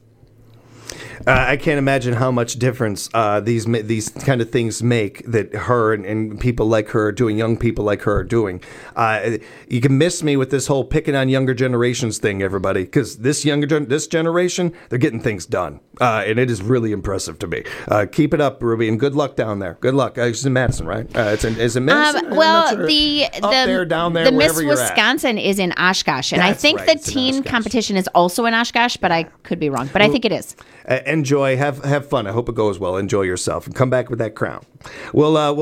Uh, I can't imagine how much difference uh, these ma- these kind of things make that her and, and people like her are doing, young people like her are doing. Uh, you can miss me with this whole picking on younger generations thing, everybody, because this younger gen- this generation, they're getting things done, uh, and it is really impressive to me. Uh, keep it up, Ruby, and good luck down there. Good luck. Uh, it's in Madison, right? Uh, it's in, is it Madison? Um, I'm well, not sure. the Up the there, down there, the Miss wherever you're at. Wisconsin is in Oshkosh, and I That's think right, the it's in teen Oshkosh. competition is also in Oshkosh, but I could be wrong. But I think it is. Uh, enjoy, have have fun. I hope it goes well. Enjoy yourself, and come back with that crown. We'll uh, we'll.